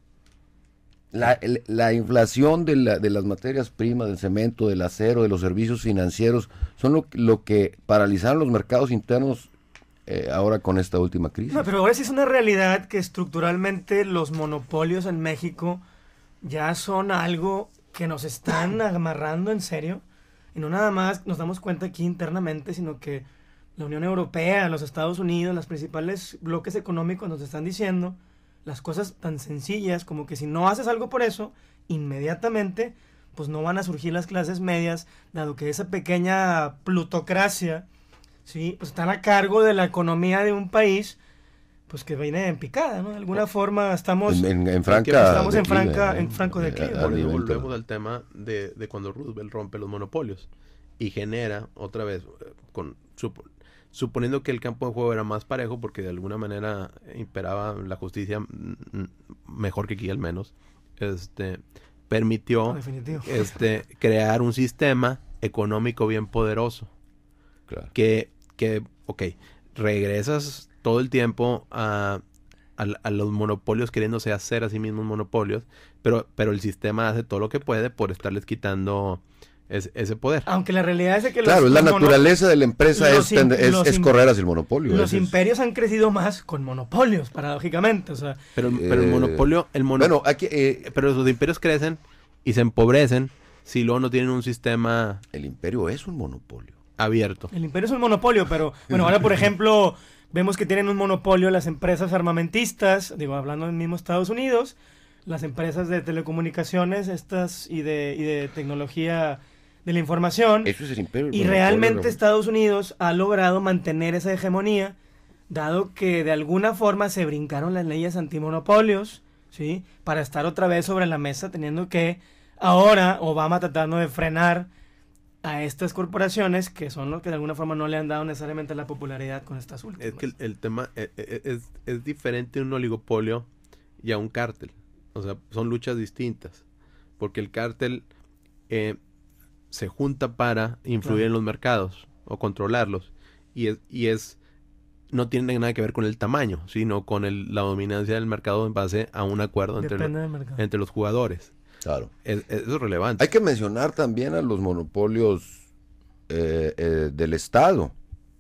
[SPEAKER 7] La, el- la inflación de, la- de las materias primas, del cemento, del acero, de los servicios financieros, son lo, lo que paralizaron los mercados internos eh, ahora con esta última crisis.
[SPEAKER 5] No, pero ahora sí es una realidad que estructuralmente los monopolios en México ya son algo que nos están amarrando en serio. Y no nada más nos damos cuenta aquí internamente, sino que la Unión Europea, los Estados Unidos, los principales bloques económicos nos están diciendo las cosas tan sencillas como que si no haces algo por eso, inmediatamente pues no van a surgir las clases medias, dado que esa pequeña plutocracia, ¿sí? Pues están a cargo de la economía de un país, pues que viene en picada, ¿no? De alguna forma estamos
[SPEAKER 7] en, en, en franca
[SPEAKER 5] estamos en
[SPEAKER 7] declive,
[SPEAKER 5] franca
[SPEAKER 7] ¿no?
[SPEAKER 5] en franco declive.
[SPEAKER 7] A- a nivel
[SPEAKER 6] Volvemos
[SPEAKER 7] todo.
[SPEAKER 6] al tema de, de cuando Roosevelt rompe los monopolios y genera otra vez, eh, con supo- suponiendo que el campo de juego era más parejo porque de alguna manera imperaba la justicia mm, mm, mejor que aquí al menos, este permitió
[SPEAKER 5] Definitivo.
[SPEAKER 6] este crear un sistema económico bien poderoso
[SPEAKER 7] Claro.
[SPEAKER 6] que, que ok, regresas todo el tiempo a, a, a los monopolios queriéndose hacer a sí mismos monopolios, pero, pero el sistema hace todo lo que puede por estarles quitando es- ese poder.
[SPEAKER 5] Aunque la realidad es de que
[SPEAKER 7] Claro,
[SPEAKER 5] los,
[SPEAKER 7] es la
[SPEAKER 5] los mono-
[SPEAKER 7] naturaleza de la empresa
[SPEAKER 5] los
[SPEAKER 7] es,
[SPEAKER 5] im-
[SPEAKER 7] tend- es,
[SPEAKER 5] los
[SPEAKER 7] es
[SPEAKER 5] im-
[SPEAKER 7] correr hacia el monopolio.
[SPEAKER 5] los
[SPEAKER 7] ese es-
[SPEAKER 5] imperios han crecido más con monopolios, paradójicamente, o sea,
[SPEAKER 6] Pero, pero el
[SPEAKER 7] Eh,
[SPEAKER 6] monopolio, el mono-
[SPEAKER 7] Bueno, aquí eh,
[SPEAKER 6] pero los imperios crecen y se empobrecen si luego no tienen un sistema
[SPEAKER 7] el imperio es un monopolio.
[SPEAKER 6] abierto.
[SPEAKER 5] el imperio es un monopolio, pero bueno, ahora por ejemplo, vemos que tienen un monopolio las empresas armamentistas, digo, hablando del mismo Estados Unidos, las empresas de telecomunicaciones estas y de, y de tecnología de la información.
[SPEAKER 7] Eso es el imperio. el
[SPEAKER 5] Y
[SPEAKER 7] monopolio,
[SPEAKER 5] realmente
[SPEAKER 7] ¿no?
[SPEAKER 5] Estados Unidos ha logrado mantener esa hegemonía, dado que de alguna forma se brincaron las leyes antimonopolios, ¿sí? Para estar otra vez sobre la mesa, teniendo que ahora Obama tratando de frenar a estas corporaciones que son los que de alguna forma no le han dado necesariamente la popularidad con estas últimas.
[SPEAKER 6] Es que el, el tema eh, eh, es, es diferente a un oligopolio y a un cártel. O sea, son luchas distintas. Porque el cártel eh, se junta para influir
[SPEAKER 5] Claro.
[SPEAKER 6] en los mercados o controlarlos. Y es, y es no tiene nada que ver con el tamaño, sino con el, la dominancia del mercado en base a un acuerdo entre,
[SPEAKER 5] Depende
[SPEAKER 6] lo-
[SPEAKER 5] del mercado.
[SPEAKER 6] entre los jugadores.
[SPEAKER 7] Claro.
[SPEAKER 6] Es, es- eso es relevante.
[SPEAKER 7] Hay que mencionar también a los monopolios eh, eh, del Estado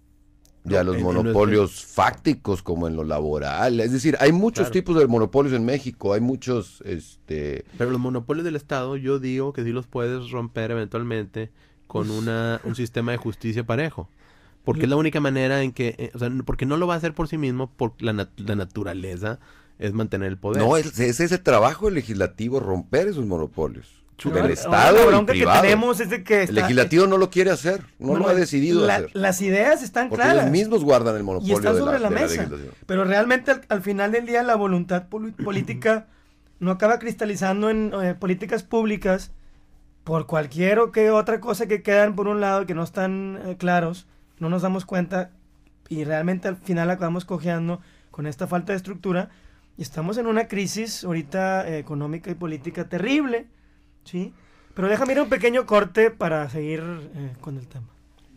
[SPEAKER 7] y a
[SPEAKER 6] No,
[SPEAKER 7] los
[SPEAKER 6] en- en
[SPEAKER 7] monopolios fácticos como en lo laboral. Es decir, hay muchos
[SPEAKER 6] Claro.
[SPEAKER 7] tipos de monopolios en México. Hay muchos, este,
[SPEAKER 6] Pero los monopolios del Estado, yo digo que sí los puedes romper eventualmente con una, un sistema de justicia parejo. Porque es la única manera en que, eh, o sea, n- porque no lo va a hacer por sí mismo, por la, nat- la naturaleza es mantener el poder.
[SPEAKER 7] no, es- ese es el trabajo del legislativo, romper esos monopolios.
[SPEAKER 5] Pero
[SPEAKER 7] del
[SPEAKER 5] ahora-
[SPEAKER 7] Estado
[SPEAKER 5] ahora la
[SPEAKER 7] y
[SPEAKER 5] bronca que
[SPEAKER 7] privado.
[SPEAKER 5] tenemos es de que
[SPEAKER 7] El
[SPEAKER 5] está-
[SPEAKER 7] legislativo no lo quiere hacer, no
[SPEAKER 5] Bueno,
[SPEAKER 7] lo ha decidido
[SPEAKER 5] la-
[SPEAKER 7] hacer.
[SPEAKER 5] Las ideas están
[SPEAKER 7] Porque
[SPEAKER 5] claras.
[SPEAKER 7] ellos mismos guardan el
[SPEAKER 5] Y
[SPEAKER 7] monopolio
[SPEAKER 5] está
[SPEAKER 7] de
[SPEAKER 5] sobre
[SPEAKER 7] la,
[SPEAKER 5] la,
[SPEAKER 7] de la
[SPEAKER 5] mesa.
[SPEAKER 7] legislación.
[SPEAKER 5] Pero realmente al, al final del día la voluntad poli- política no acaba cristalizando en eh, políticas públicas por cualquier o que otra cosa que quedan por un lado que no están eh, claros, no nos damos cuenta y realmente al final acabamos cojeando con esta falta de estructura y estamos en una crisis ahorita eh, económica y política terrible, ¿sí? Pero déjame ir a un pequeño corte para seguir eh, con el tema.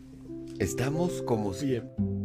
[SPEAKER 7] Estamos como si...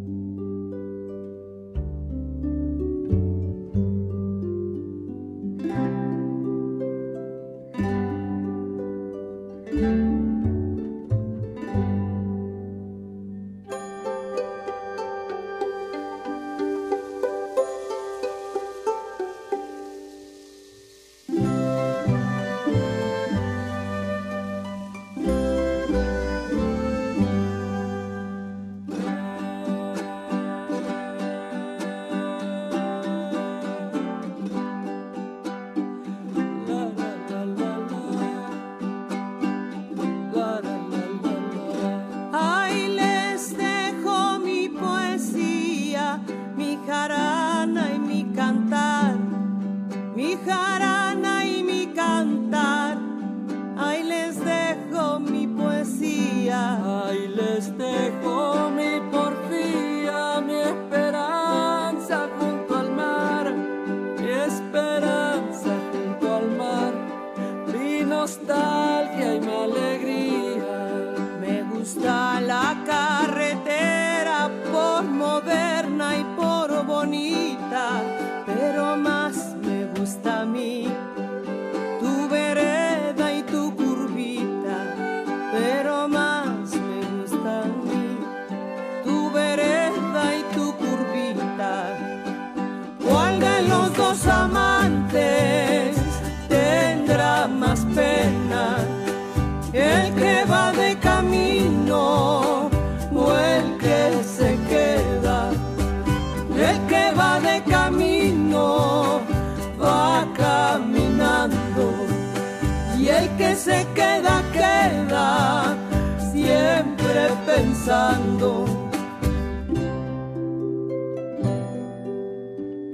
[SPEAKER 8] Ahí les dejo mi poesía, mi jarana y mi cantar, mi jarana y mi cantar. Ahí les dejo mi poesía, ahí les dejo mi porfía, mi esperanza junto al mar, mi esperanza junto al mar, mi nostalgia y mi alegría. Me gusta la carretera por moderna y por bonita, pero más me gusta a mí tu vereda y tu curvita, pero más me gusta a mí tu vereda y tu curvita. ¿Cuál de los dos amantes tendrá más pena? ¿El que va de camino o el que se queda? El que va de camino va caminando y el que se queda, queda siempre pensando.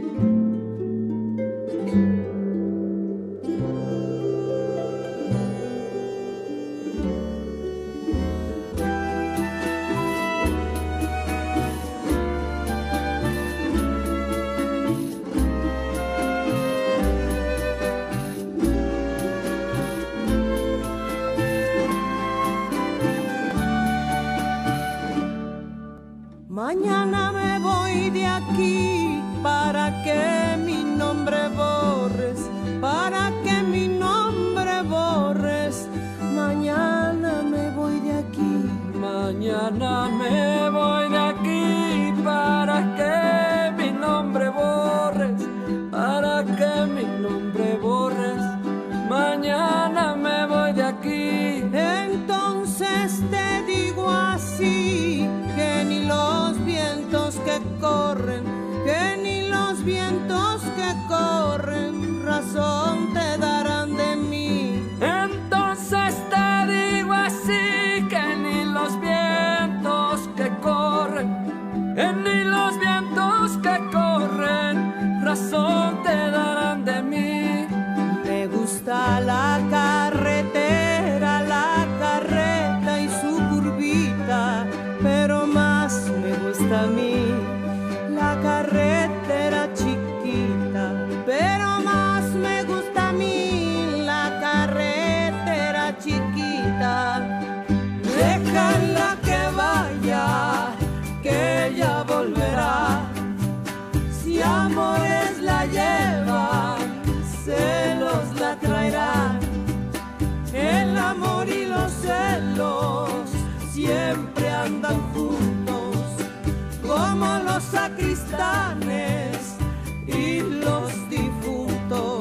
[SPEAKER 8] los que corren razón te darán de mí.
[SPEAKER 9] Entonces te digo así, que ni los vientos que corren, eh, ni los vientos que corren razón te darán de mí.
[SPEAKER 8] Me gusta la carretera, la carreta y su curvita, pero más me gusta a mí la carretera chiquita, pero más me gusta a mí la carretera chiquita. Déjala que vaya, que ella volverá. Si amores la llevan, celos la traerán. El amor y los celos siempre andan juntos, como los sacristanes y los difuntos.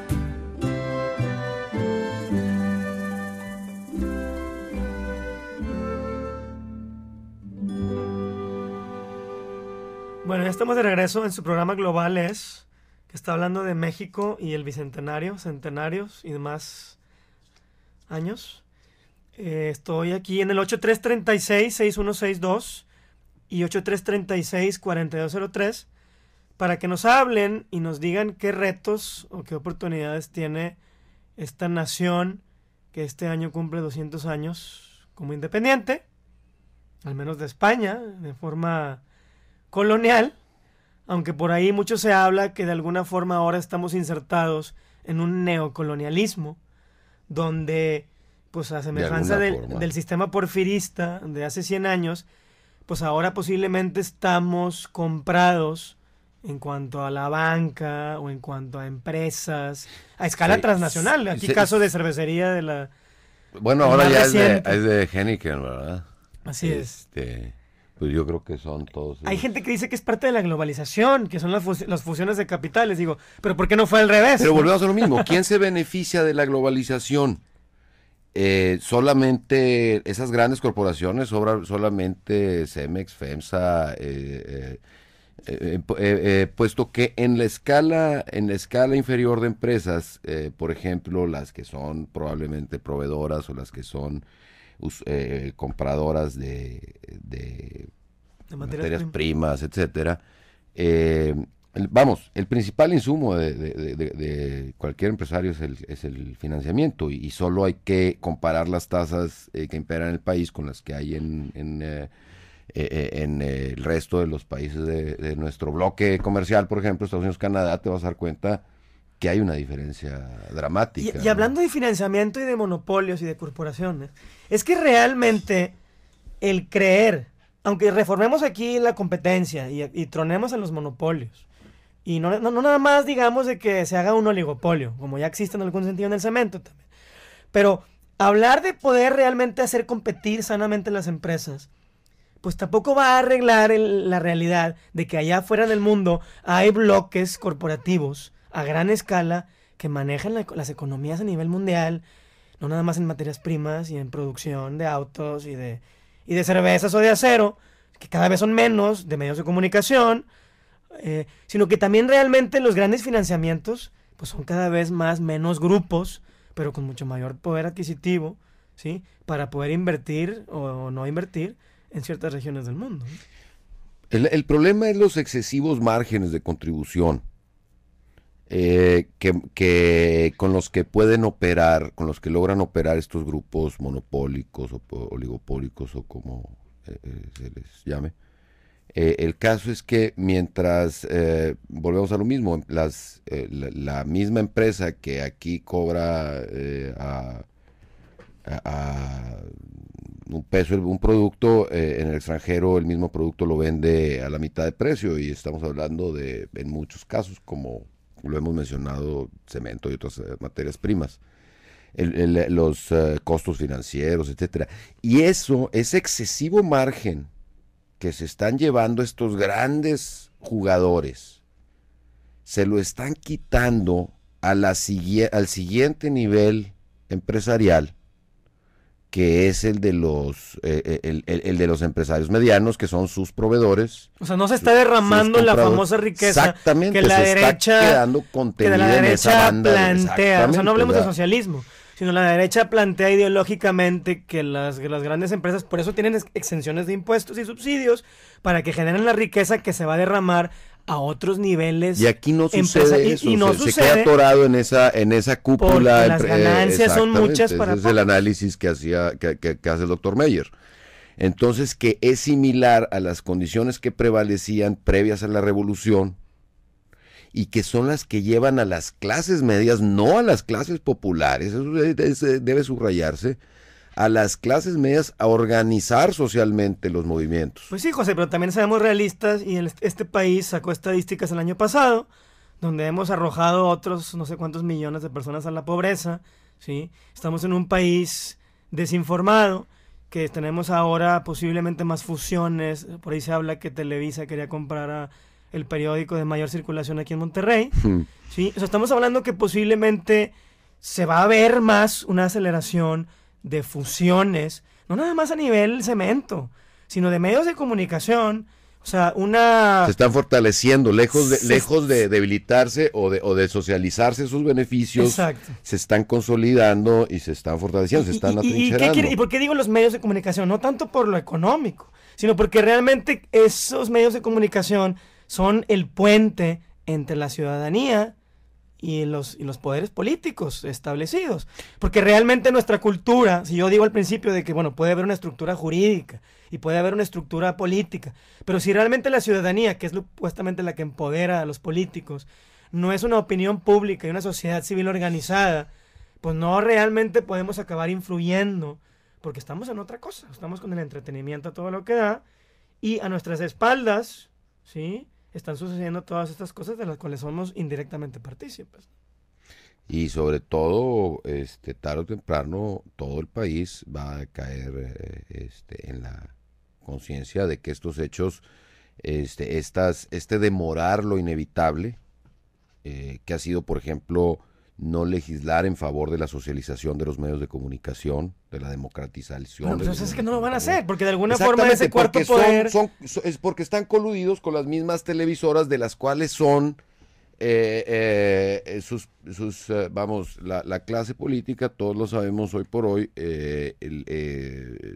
[SPEAKER 5] Bueno, ya estamos de regreso en su programa Globales, que está hablando de México y el bicentenario, centenarios y demás años. Eh, estoy aquí en el ocho tres tres seis, seis uno seis dos y ocho tres tres seis, cuatro dos cero tres para que nos hablen y nos digan qué retos o qué oportunidades tiene esta nación que este año cumple doscientos años como independiente, al menos de España, de forma colonial, aunque por ahí mucho se habla que de alguna forma ahora estamos insertados en un neocolonialismo, donde, pues a semejanza
[SPEAKER 7] De
[SPEAKER 5] del,
[SPEAKER 7] alguna forma.
[SPEAKER 5] del sistema porfirista de hace cien años, pues ahora posiblemente estamos comprados en cuanto a la banca o en cuanto a empresas, a escala
[SPEAKER 7] Sí,
[SPEAKER 5] transnacional. Aquí
[SPEAKER 7] sí.
[SPEAKER 5] caso de cervecería de la...
[SPEAKER 7] Bueno,
[SPEAKER 5] el
[SPEAKER 7] ahora
[SPEAKER 5] más
[SPEAKER 7] ya es de,
[SPEAKER 5] reciente.
[SPEAKER 7] es de Heineken, ¿verdad?
[SPEAKER 5] Así es.
[SPEAKER 7] Este, pues yo creo que son todos.
[SPEAKER 5] Hay gente que dice que es parte de la globalización, que son las, fus- las fusiones de capitales. Digo, ¿pero por qué no fue al revés?
[SPEAKER 7] Pero volvemos a lo mismo. ¿Quién se beneficia de la globalización? Eh, solamente esas grandes corporaciones, sobra- solamente Cemex, FEMSA, eh, eh, eh, pu- eh, eh, puesto que en la escala, en la escala inferior de empresas, eh, por ejemplo, las que son probablemente proveedoras o las que son us- eh, compradoras de, de
[SPEAKER 5] De
[SPEAKER 7] materias,
[SPEAKER 5] materias prim-
[SPEAKER 7] primas, etcétera. Eh, el- vamos, el principal insumo de, de- de- de- de cualquier empresario es el, es el financiamiento y, y solo hay que comparar las tasas eh, que imperan en el país con las que hay en, en, eh, eh, en eh, el resto de los países de, de nuestro bloque comercial, por ejemplo, Estados Unidos, Canadá, te vas a dar cuenta que hay una diferencia dramática.
[SPEAKER 5] Y, y
[SPEAKER 7] ¿no?
[SPEAKER 5] hablando de financiamiento y de monopolios y de corporaciones, es que realmente el creer, aunque reformemos aquí la competencia y, y tronemos en los monopolios, y no, no, no nada más digamos de que se haga un oligopolio, como ya existe en algún sentido en el cemento también, pero hablar de poder realmente hacer competir sanamente las empresas, pues tampoco va a arreglar el- la realidad de que allá afuera del mundo hay bloques corporativos a gran escala que manejan la- las economías a nivel mundial, no nada más en materias primas y en producción de autos y de, y de cervezas o de acero, que cada vez son menos, de medios de comunicación, eh, sino que también realmente los grandes financiamientos pues son cada vez más menos grupos, pero con mucho mayor poder adquisitivo, ¿sí? Para poder invertir o, o no invertir en ciertas regiones del mundo, ¿no?
[SPEAKER 7] El, el problema es los excesivos márgenes de contribución eh, que, que con los que pueden operar, con los que logran operar estos grupos monopólicos o po- oligopólicos o como eh, eh, se les llame. Eh, el caso es que mientras, eh, volvemos a lo mismo, las, eh, la, la misma empresa que aquí cobra eh, a, a- a un peso el- un producto, eh, en el extranjero el mismo producto lo vende a la mitad de precio y estamos hablando de, en muchos casos, como lo hemos mencionado, cemento y otras eh, materias primas. El- el- los eh, costos financieros, etcétera. Y eso, ese excesivo margen que se están llevando estos grandes jugadores, se lo están quitando a la sigui- al siguiente nivel empresarial, que es el de los eh, el, el, el de los empresarios medianos, que son sus proveedores.
[SPEAKER 5] O sea, no se está derramando la famosa riqueza
[SPEAKER 7] Exactamente,
[SPEAKER 5] que la
[SPEAKER 7] se
[SPEAKER 5] derecha
[SPEAKER 7] está quedando contenida
[SPEAKER 5] que la
[SPEAKER 7] en
[SPEAKER 5] derecha
[SPEAKER 7] esa banda.
[SPEAKER 5] plantea. O sea, no hablemos
[SPEAKER 7] o sea,
[SPEAKER 5] de socialismo, sino la derecha plantea ideológicamente que las, que las grandes empresas por eso tienen ex exenciones de impuestos y subsidios para que generen la riqueza que se va a derramar a otros niveles.
[SPEAKER 7] Y aquí no sucede eso,
[SPEAKER 5] y, y no
[SPEAKER 7] se,
[SPEAKER 5] sucede
[SPEAKER 7] se queda atorado en esa en esa cúpula.
[SPEAKER 5] Las ganancias son muchas para
[SPEAKER 7] ese es el análisis que hacía que, que, que hace el doctor Meyer. Entonces, que es similar a las condiciones que prevalecían previas a la revolución y que son las que llevan a las clases medias, no a las clases populares, eso debe, debe subrayarse, a las clases medias a organizar socialmente los movimientos.
[SPEAKER 5] Pues sí, José, pero también seamos realistas y el, este país sacó estadísticas el año pasado, donde hemos arrojado otros no sé cuántos millones de personas a la pobreza, ¿sí? Estamos en un país desinformado, que tenemos ahora posiblemente más fusiones, por ahí se habla que Televisa quería comprar a el periódico de mayor circulación aquí en Monterrey,
[SPEAKER 7] Hmm.
[SPEAKER 5] ¿sí? O sea, estamos hablando que posiblemente se va a ver más una aceleración de fusiones, no nada más a nivel cemento, sino de medios de comunicación, o sea, una...
[SPEAKER 7] Se están fortaleciendo, lejos de,
[SPEAKER 5] Se-
[SPEAKER 7] lejos de debilitarse o de, o de socializarse sus beneficios,
[SPEAKER 5] Exacto.
[SPEAKER 7] se están consolidando y se están fortaleciendo, se están
[SPEAKER 5] ¿Y, y- y qué
[SPEAKER 7] atrincherando.
[SPEAKER 5] quiere- ¿Y por qué digo los medios de comunicación? No tanto por lo económico, sino porque realmente esos medios de comunicación son el puente entre la ciudadanía y los, y los poderes políticos establecidos. Porque realmente nuestra cultura, si yo digo al principio de que, bueno, puede haber una estructura jurídica y puede haber una estructura política, pero si realmente la ciudadanía, que es lo- supuestamente la que empodera a los políticos, no es una opinión pública y una sociedad civil organizada, pues no realmente podemos acabar influyendo, porque estamos en otra cosa, estamos con el entretenimiento a todo lo que da, y a nuestras espaldas, ¿sí?, están sucediendo todas estas cosas de las cuales somos indirectamente partícipes.
[SPEAKER 7] Y sobre todo, este, tarde o temprano, todo el país va a caer eh, este, en la conciencia de que estos hechos, este, estas, este demorar lo inevitable, eh, que ha sido, por ejemplo, no legislar en favor de la socialización de los medios de comunicación, de la democratización.
[SPEAKER 5] Bueno,
[SPEAKER 7] de
[SPEAKER 5] pues
[SPEAKER 7] los
[SPEAKER 5] es que no
[SPEAKER 7] medios
[SPEAKER 5] lo van a
[SPEAKER 7] de
[SPEAKER 5] hacer,
[SPEAKER 7] comunicación.
[SPEAKER 5] porque de alguna forma
[SPEAKER 7] Exactamente,
[SPEAKER 5] ese cuarto
[SPEAKER 7] porque son-
[SPEAKER 5] poder...
[SPEAKER 7] son- son- es porque están coludidos con las mismas televisoras de las cuales son eh, eh, eh, sus, sus eh, vamos, la, la clase política, todos lo sabemos hoy por hoy, eh, el, eh,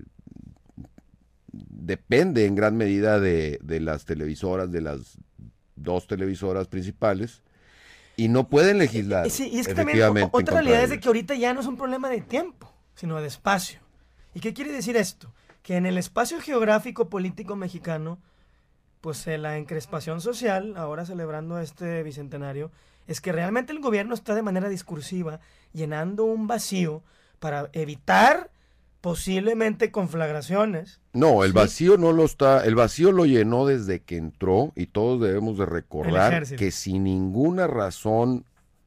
[SPEAKER 7] depende en gran medida de, de las televisoras, de las dos televisoras principales, y no pueden legislar.
[SPEAKER 5] Eh, Sí, y es que también
[SPEAKER 7] efectivamente
[SPEAKER 5] o-
[SPEAKER 7] en
[SPEAKER 5] otra
[SPEAKER 7] contra
[SPEAKER 5] realidad
[SPEAKER 7] de
[SPEAKER 5] es de
[SPEAKER 7] ellos.
[SPEAKER 5] que ahorita ya no es un problema de tiempo, sino de espacio. ¿Y qué quiere decir esto? Que en el espacio geográfico político mexicano, pues eh, la encrespación social, ahora celebrando este bicentenario, es que realmente el gobierno está de manera discursiva llenando un vacío para evitar posiblemente conflagraciones.
[SPEAKER 7] No, el
[SPEAKER 5] Sí.
[SPEAKER 7] vacío no lo está, el vacío lo llenó desde que entró, y todos debemos de
[SPEAKER 5] El
[SPEAKER 7] recordar
[SPEAKER 5] ejército.
[SPEAKER 7] que sin ninguna razón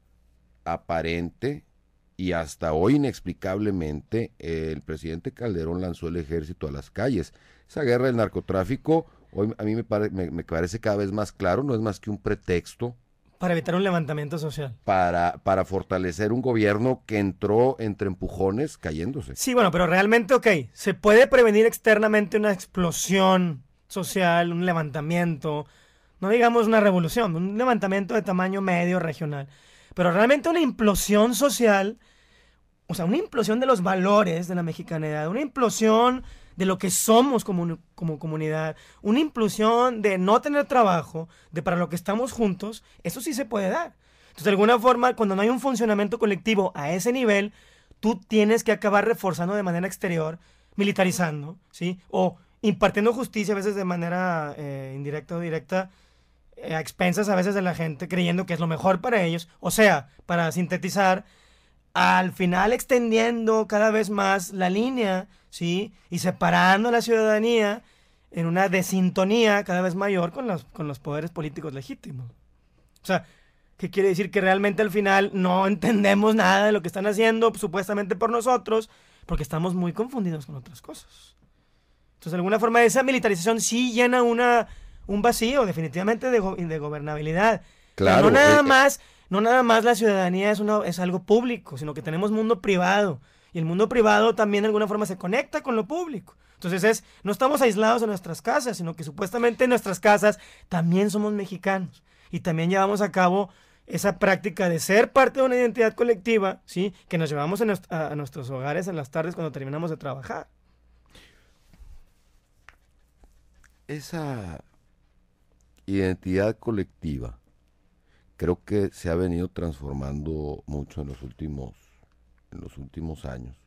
[SPEAKER 7] aparente y hasta hoy inexplicablemente, eh, el presidente Calderón lanzó el ejército a las calles. Esa guerra del narcotráfico, hoy a mí me, pare- me, me parece cada vez más claro, no es más que un pretexto
[SPEAKER 5] Para evitar un levantamiento social.
[SPEAKER 7] para, para fortalecer un gobierno que entró entre empujones cayéndose.
[SPEAKER 5] Sí, bueno, pero realmente, ok, se puede prevenir externamente una explosión social, un levantamiento, no digamos una revolución, un levantamiento de tamaño medio regional, pero realmente una implosión social, o sea, una implosión de los valores de la mexicanidad, una implosión de lo que somos como, como comunidad, una implosión de no tener trabajo, de para lo que estamos juntos, eso sí se puede dar. Entonces, de alguna forma, cuando no hay un funcionamiento colectivo a ese nivel, tú tienes que acabar reforzando de manera exterior, militarizando, ¿sí? O impartiendo justicia a veces de manera eh, indirecta o directa, eh, a expensas a veces de la gente, creyendo que es lo mejor para ellos. O sea, para sintetizar, al final extendiendo cada vez más la línea, ¿sí? Y separando a la ciudadanía en una desintonía cada vez mayor con los, con los poderes políticos legítimos. O sea, ¿qué quiere decir? Que realmente al final no entendemos nada de lo que están haciendo supuestamente por nosotros, porque estamos muy confundidos con otras cosas. Entonces, de alguna forma, esa militarización sí llena una, un vacío definitivamente de, go- de gobernabilidad.
[SPEAKER 7] Claro,
[SPEAKER 5] Pero no nada
[SPEAKER 7] eh,
[SPEAKER 5] más, no nada más la ciudadanía es, una, es algo público, sino que tenemos mundo privado. Y el mundo privado también de alguna forma se conecta con lo público. Entonces es, no estamos aislados en nuestras casas, sino que supuestamente en nuestras casas también somos mexicanos. Y también llevamos a cabo esa práctica de ser parte de una identidad colectiva, ¿sí? Que nos llevamos a, nuest- a nuestros hogares en las tardes cuando terminamos de trabajar.
[SPEAKER 7] Esa identidad colectiva creo que se ha venido transformando mucho en los últimos, en los últimos años.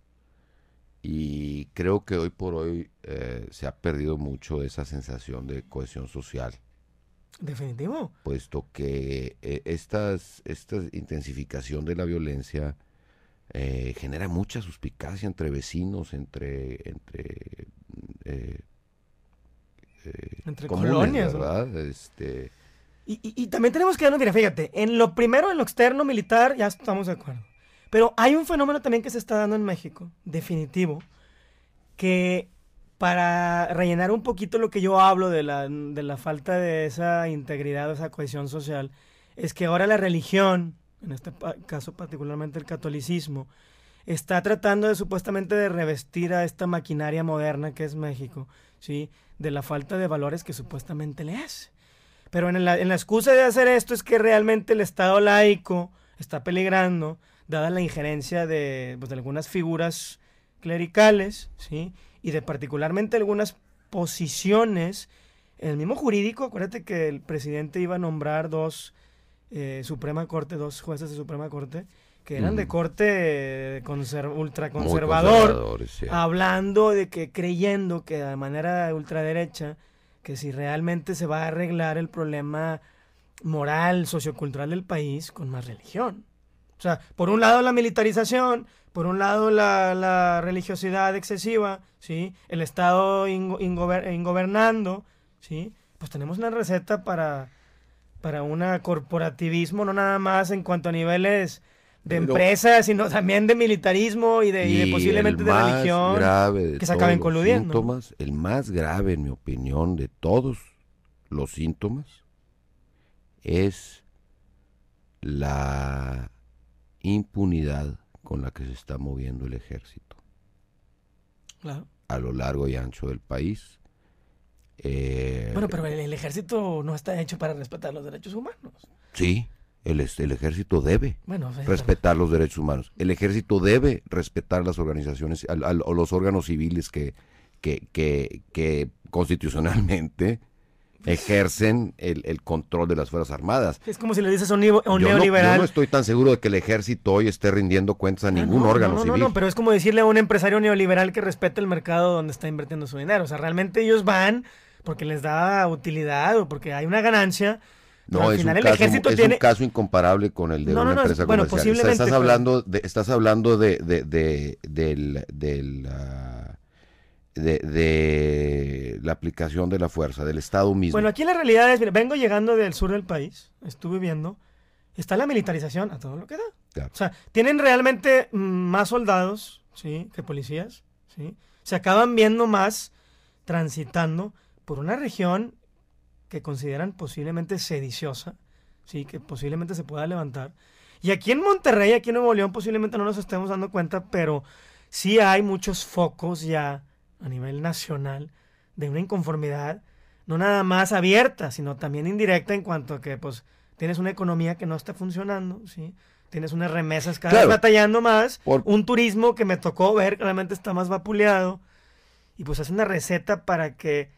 [SPEAKER 7] Y creo que hoy por hoy eh, se ha perdido mucho esa sensación de cohesión social.
[SPEAKER 5] Definitivo.
[SPEAKER 7] Puesto que eh, estas, esta intensificación de la violencia eh, genera mucha suspicacia entre vecinos, entre entre eh, eh,
[SPEAKER 5] Entre
[SPEAKER 7] comunes,
[SPEAKER 5] colonias, ¿no?
[SPEAKER 7] ¿verdad? Este,
[SPEAKER 5] Y, y, y también tenemos que darnos, mira, fíjate, en lo primero, en lo externo, militar, ya estamos de acuerdo. Pero hay un fenómeno también que se está dando en México, definitivo, que para rellenar un poquito lo que yo hablo de la, de la falta de esa integridad, de esa cohesión social, es que ahora la religión, en este pa- caso particularmente el catolicismo, está tratando de supuestamente de revestir a esta maquinaria moderna que es México, ¿sí? De la falta de valores que supuestamente le hace. Pero en la, en la excusa de hacer esto es que realmente el Estado laico está peligrando, dada la injerencia de, pues, de algunas figuras clericales, ¿sí? Y de particularmente algunas posiciones en el mismo jurídico. Acuérdate que el presidente iba a nombrar dos eh, Suprema Corte, dos jueces de Suprema Corte, que eran de
[SPEAKER 7] Ujú.
[SPEAKER 5] corte conser-
[SPEAKER 7] muy
[SPEAKER 5] ultraconservador,
[SPEAKER 7] conservadores, sí.
[SPEAKER 5] hablando de que, creyendo que de manera ultraderecha, que si realmente se va a arreglar el problema moral, sociocultural del país con más religión. O sea, por un lado la militarización, por un lado la, la religiosidad excesiva, ¿sí? El Estado ingo- ingober- ingobernando, ¿sí? Pues tenemos una receta para, para un corporativismo, no nada más en cuanto a niveles de
[SPEAKER 7] Pero-
[SPEAKER 5] empresas, sino también de militarismo y de, y de
[SPEAKER 7] Y
[SPEAKER 5] posiblemente
[SPEAKER 7] el
[SPEAKER 5] de
[SPEAKER 7] más
[SPEAKER 5] religión,
[SPEAKER 7] grave de
[SPEAKER 5] que se
[SPEAKER 7] todos
[SPEAKER 5] acaben
[SPEAKER 7] los
[SPEAKER 5] coludiendo.
[SPEAKER 7] síntomas, el más grave, en mi opinión, de todos los síntomas, es la impunidad con la que se está moviendo el ejército
[SPEAKER 5] Claro.
[SPEAKER 7] a lo largo y ancho del país. Eh,
[SPEAKER 5] Bueno, pero el, el ejército no está hecho para respetar los derechos humanos.
[SPEAKER 7] Sí, el, es- el ejército debe
[SPEAKER 5] Bueno, sí,
[SPEAKER 7] respetar los derechos humanos. El ejército debe respetar las organizaciones al- al- o los órganos civiles que, que, que, que constitucionalmente ejercen el, el control de las Fuerzas Armadas.
[SPEAKER 5] es como si le dices a un, neo- a un
[SPEAKER 7] Yo no,
[SPEAKER 5] neoliberal.
[SPEAKER 7] yo no estoy tan seguro de que el ejército hoy esté rindiendo cuentas a
[SPEAKER 5] Ah,
[SPEAKER 7] ningún
[SPEAKER 5] no,
[SPEAKER 7] órgano
[SPEAKER 5] no, no,
[SPEAKER 7] civil.
[SPEAKER 5] No, pero es como decirle a un empresario neoliberal que respete el mercado donde está invirtiendo su dinero. O sea, realmente ellos van porque les da utilidad o porque hay una ganancia. pero
[SPEAKER 7] No,
[SPEAKER 5] al
[SPEAKER 7] es, un
[SPEAKER 5] final el
[SPEAKER 7] caso,
[SPEAKER 5] ejército
[SPEAKER 7] es
[SPEAKER 5] tiene...
[SPEAKER 7] un caso incomparable con el de
[SPEAKER 5] No,
[SPEAKER 7] una
[SPEAKER 5] no, no,
[SPEAKER 7] empresa
[SPEAKER 5] bueno,
[SPEAKER 7] comercial. Estás-
[SPEAKER 5] posiblemente,
[SPEAKER 7] Estás
[SPEAKER 5] pero-
[SPEAKER 7] hablando de, estás hablando de, de, de, del- del, ah, de, de la aplicación de la fuerza, del Estado mismo.
[SPEAKER 5] Bueno, aquí la realidad es, mira, vengo llegando del sur del país, estuve viendo, está la militarización a todo lo que da.
[SPEAKER 7] Claro.
[SPEAKER 5] O sea, tienen realmente mm, más soldados, ¿sí? Que policías, ¿sí? Se acaban viendo más transitando por una región que consideran posiblemente sediciosa, ¿sí? Que posiblemente se pueda levantar. Y aquí en Monterrey, aquí en Nuevo León, posiblemente no nos estemos dando cuenta, pero sí hay muchos focos ya a nivel nacional de una inconformidad, no nada más abierta, sino también indirecta en cuanto a que pues tienes una economía que no está funcionando, ¿sí? Tienes unas remesas cada
[SPEAKER 7] Claro.
[SPEAKER 5] vez batallando más,
[SPEAKER 7] Por-
[SPEAKER 5] un turismo que me tocó ver que realmente está más vapuleado, y pues es una receta para que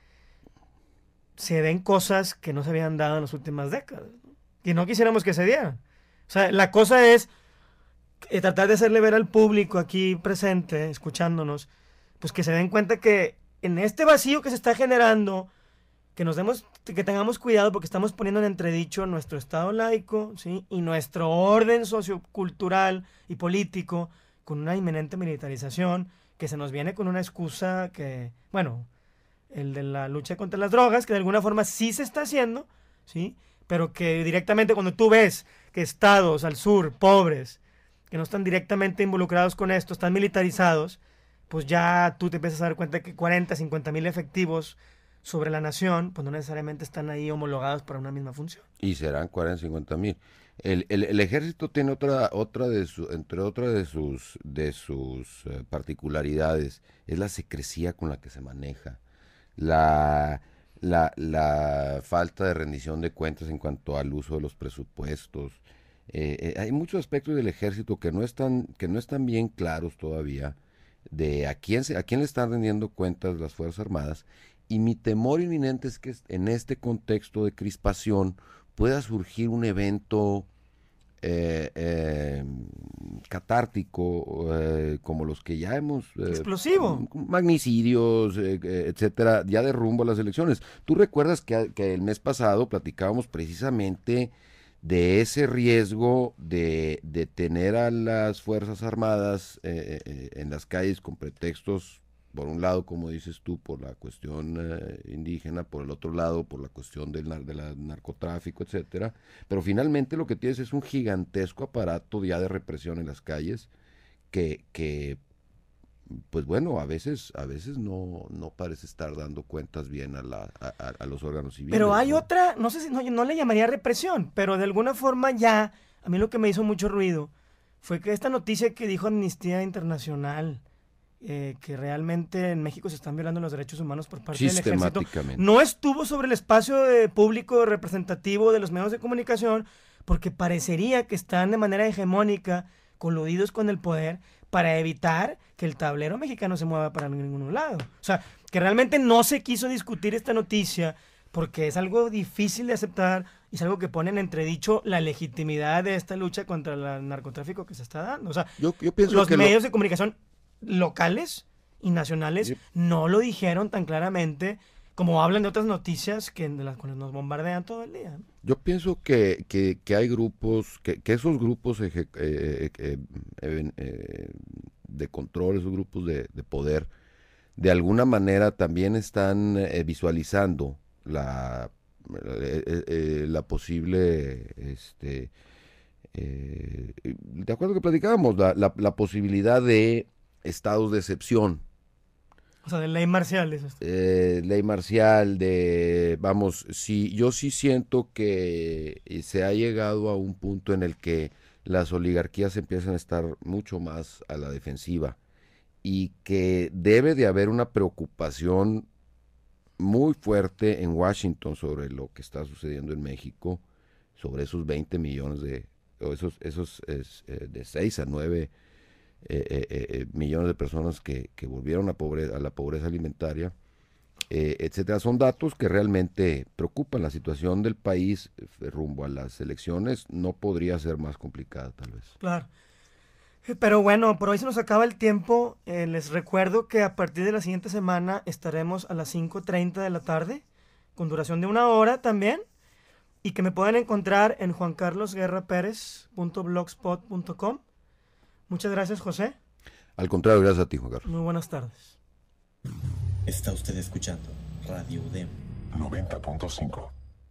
[SPEAKER 5] se den cosas que no se habían dado en las últimas décadas, ¿no? Y no quisiéramos que se dieran. O sea, la cosa es eh, tratar de hacerle ver al público aquí presente, escuchándonos, pues que se den cuenta que en este vacío que se está generando, que nos demos, que tengamos cuidado porque estamos poniendo en entredicho nuestro Estado laico, ¿sí? Y nuestro orden sociocultural y político con una inminente militarización que se nos viene con una excusa que, bueno, el de la lucha contra las drogas, que de alguna forma sí se está haciendo, ¿sí? Pero que directamente cuando tú ves que estados al sur, pobres, que no están directamente involucrados con esto, están militarizados, pues ya tú te empiezas a dar cuenta que cuarenta, cincuenta mil efectivos sobre la nación, pues no necesariamente están ahí homologados para una misma función.
[SPEAKER 7] Y serán cuarenta, cincuenta mil. El, el, el ejército tiene otra, otra de su, entre otras de sus, de sus uh, particularidades, es la secrecía con la que se maneja, la, la, la falta de rendición de cuentas en cuanto al uso de los presupuestos. Eh, eh, hay muchos aspectos del ejército que no están, que no están bien claros todavía de a quién, se, a quién le están rendiendo cuentas las Fuerzas Armadas, y mi temor inminente es que en este contexto de crispación pueda surgir un evento eh, eh, catártico, eh, como los que ya hemos... Eh,
[SPEAKER 5] explosivo.
[SPEAKER 7] Magnicidios, eh, etcétera, ya de rumbo a las elecciones. Tú recuerdas que, que el mes pasado platicábamos precisamente de ese riesgo de, de tener a las Fuerzas Armadas eh, eh, en las calles con pretextos, por un lado, como dices tú, por la cuestión eh, indígena, por el otro lado, por la cuestión del nar de la narcotráfico, etcétera. Pero finalmente lo que tienes es un gigantesco aparato ya de represión en las calles que, que pues bueno, a veces, a veces no, no parece estar dando cuentas bien a, la, a, a los órganos civiles.
[SPEAKER 5] Pero hay
[SPEAKER 7] ¿no?
[SPEAKER 5] otra, no sé si no, no le llamaría represión, pero de alguna forma ya, a mí lo que me hizo mucho ruido fue que esta noticia que dijo Amnistía Internacional, eh, que realmente en México se están violando los derechos humanos por parte del ejército, no estuvo sobre el espacio de público representativo de los medios de comunicación, porque parecería que están de manera hegemónica coludidos con el poder para evitar que el tablero mexicano se mueva para ningún lado. O sea, que realmente no se quiso discutir esta noticia porque es algo difícil de aceptar y es algo que pone en entredicho la legitimidad de esta lucha contra el narcotráfico que se está dando. O sea,
[SPEAKER 7] yo, yo pienso
[SPEAKER 5] los
[SPEAKER 7] que
[SPEAKER 5] medios
[SPEAKER 7] lo...
[SPEAKER 5] de comunicación locales y nacionales sí. no lo dijeron tan claramente como hablan de otras noticias que de las cuales nos bombardean todo el día.
[SPEAKER 7] Yo pienso que, que, que hay grupos, que, que esos grupos eje, eh, eh, eh, eh, de control, esos grupos de, de poder, de alguna manera también están eh, visualizando la, eh, eh, la posible, este, eh, de acuerdo que platicábamos, la, la, la posibilidad de estados de excepción.
[SPEAKER 5] O sea, de ley marcial. Eso
[SPEAKER 7] eh, ley marcial, de, vamos, sí, yo sí siento que se ha llegado a un punto en el que las oligarquías empiezan a estar mucho más a la defensiva y que debe de haber una preocupación muy fuerte en Washington sobre lo que está sucediendo en México, sobre esos veinte millones de, o esos, esos es, eh, de seis a nueve Eh, eh, eh, millones de personas que, que volvieron a, pobre, a la pobreza alimentaria, eh, etcétera. Son datos que realmente preocupan. La situación del país eh, rumbo a las elecciones no podría ser más complicada, tal vez.
[SPEAKER 5] Claro. Pero bueno, por hoy se nos acaba el tiempo. Eh, les recuerdo que a partir de la siguiente semana estaremos a las cinco treinta de la tarde, con duración de una hora también, y que me pueden encontrar en juan carlos guerra pérez punto blogspot punto com. Muchas gracias, José.
[SPEAKER 7] Al contrario, gracias a ti, Juan Carlos.
[SPEAKER 5] Muy buenas tardes.
[SPEAKER 2] Está usted escuchando Radio U D E M
[SPEAKER 3] noventa punto cinco.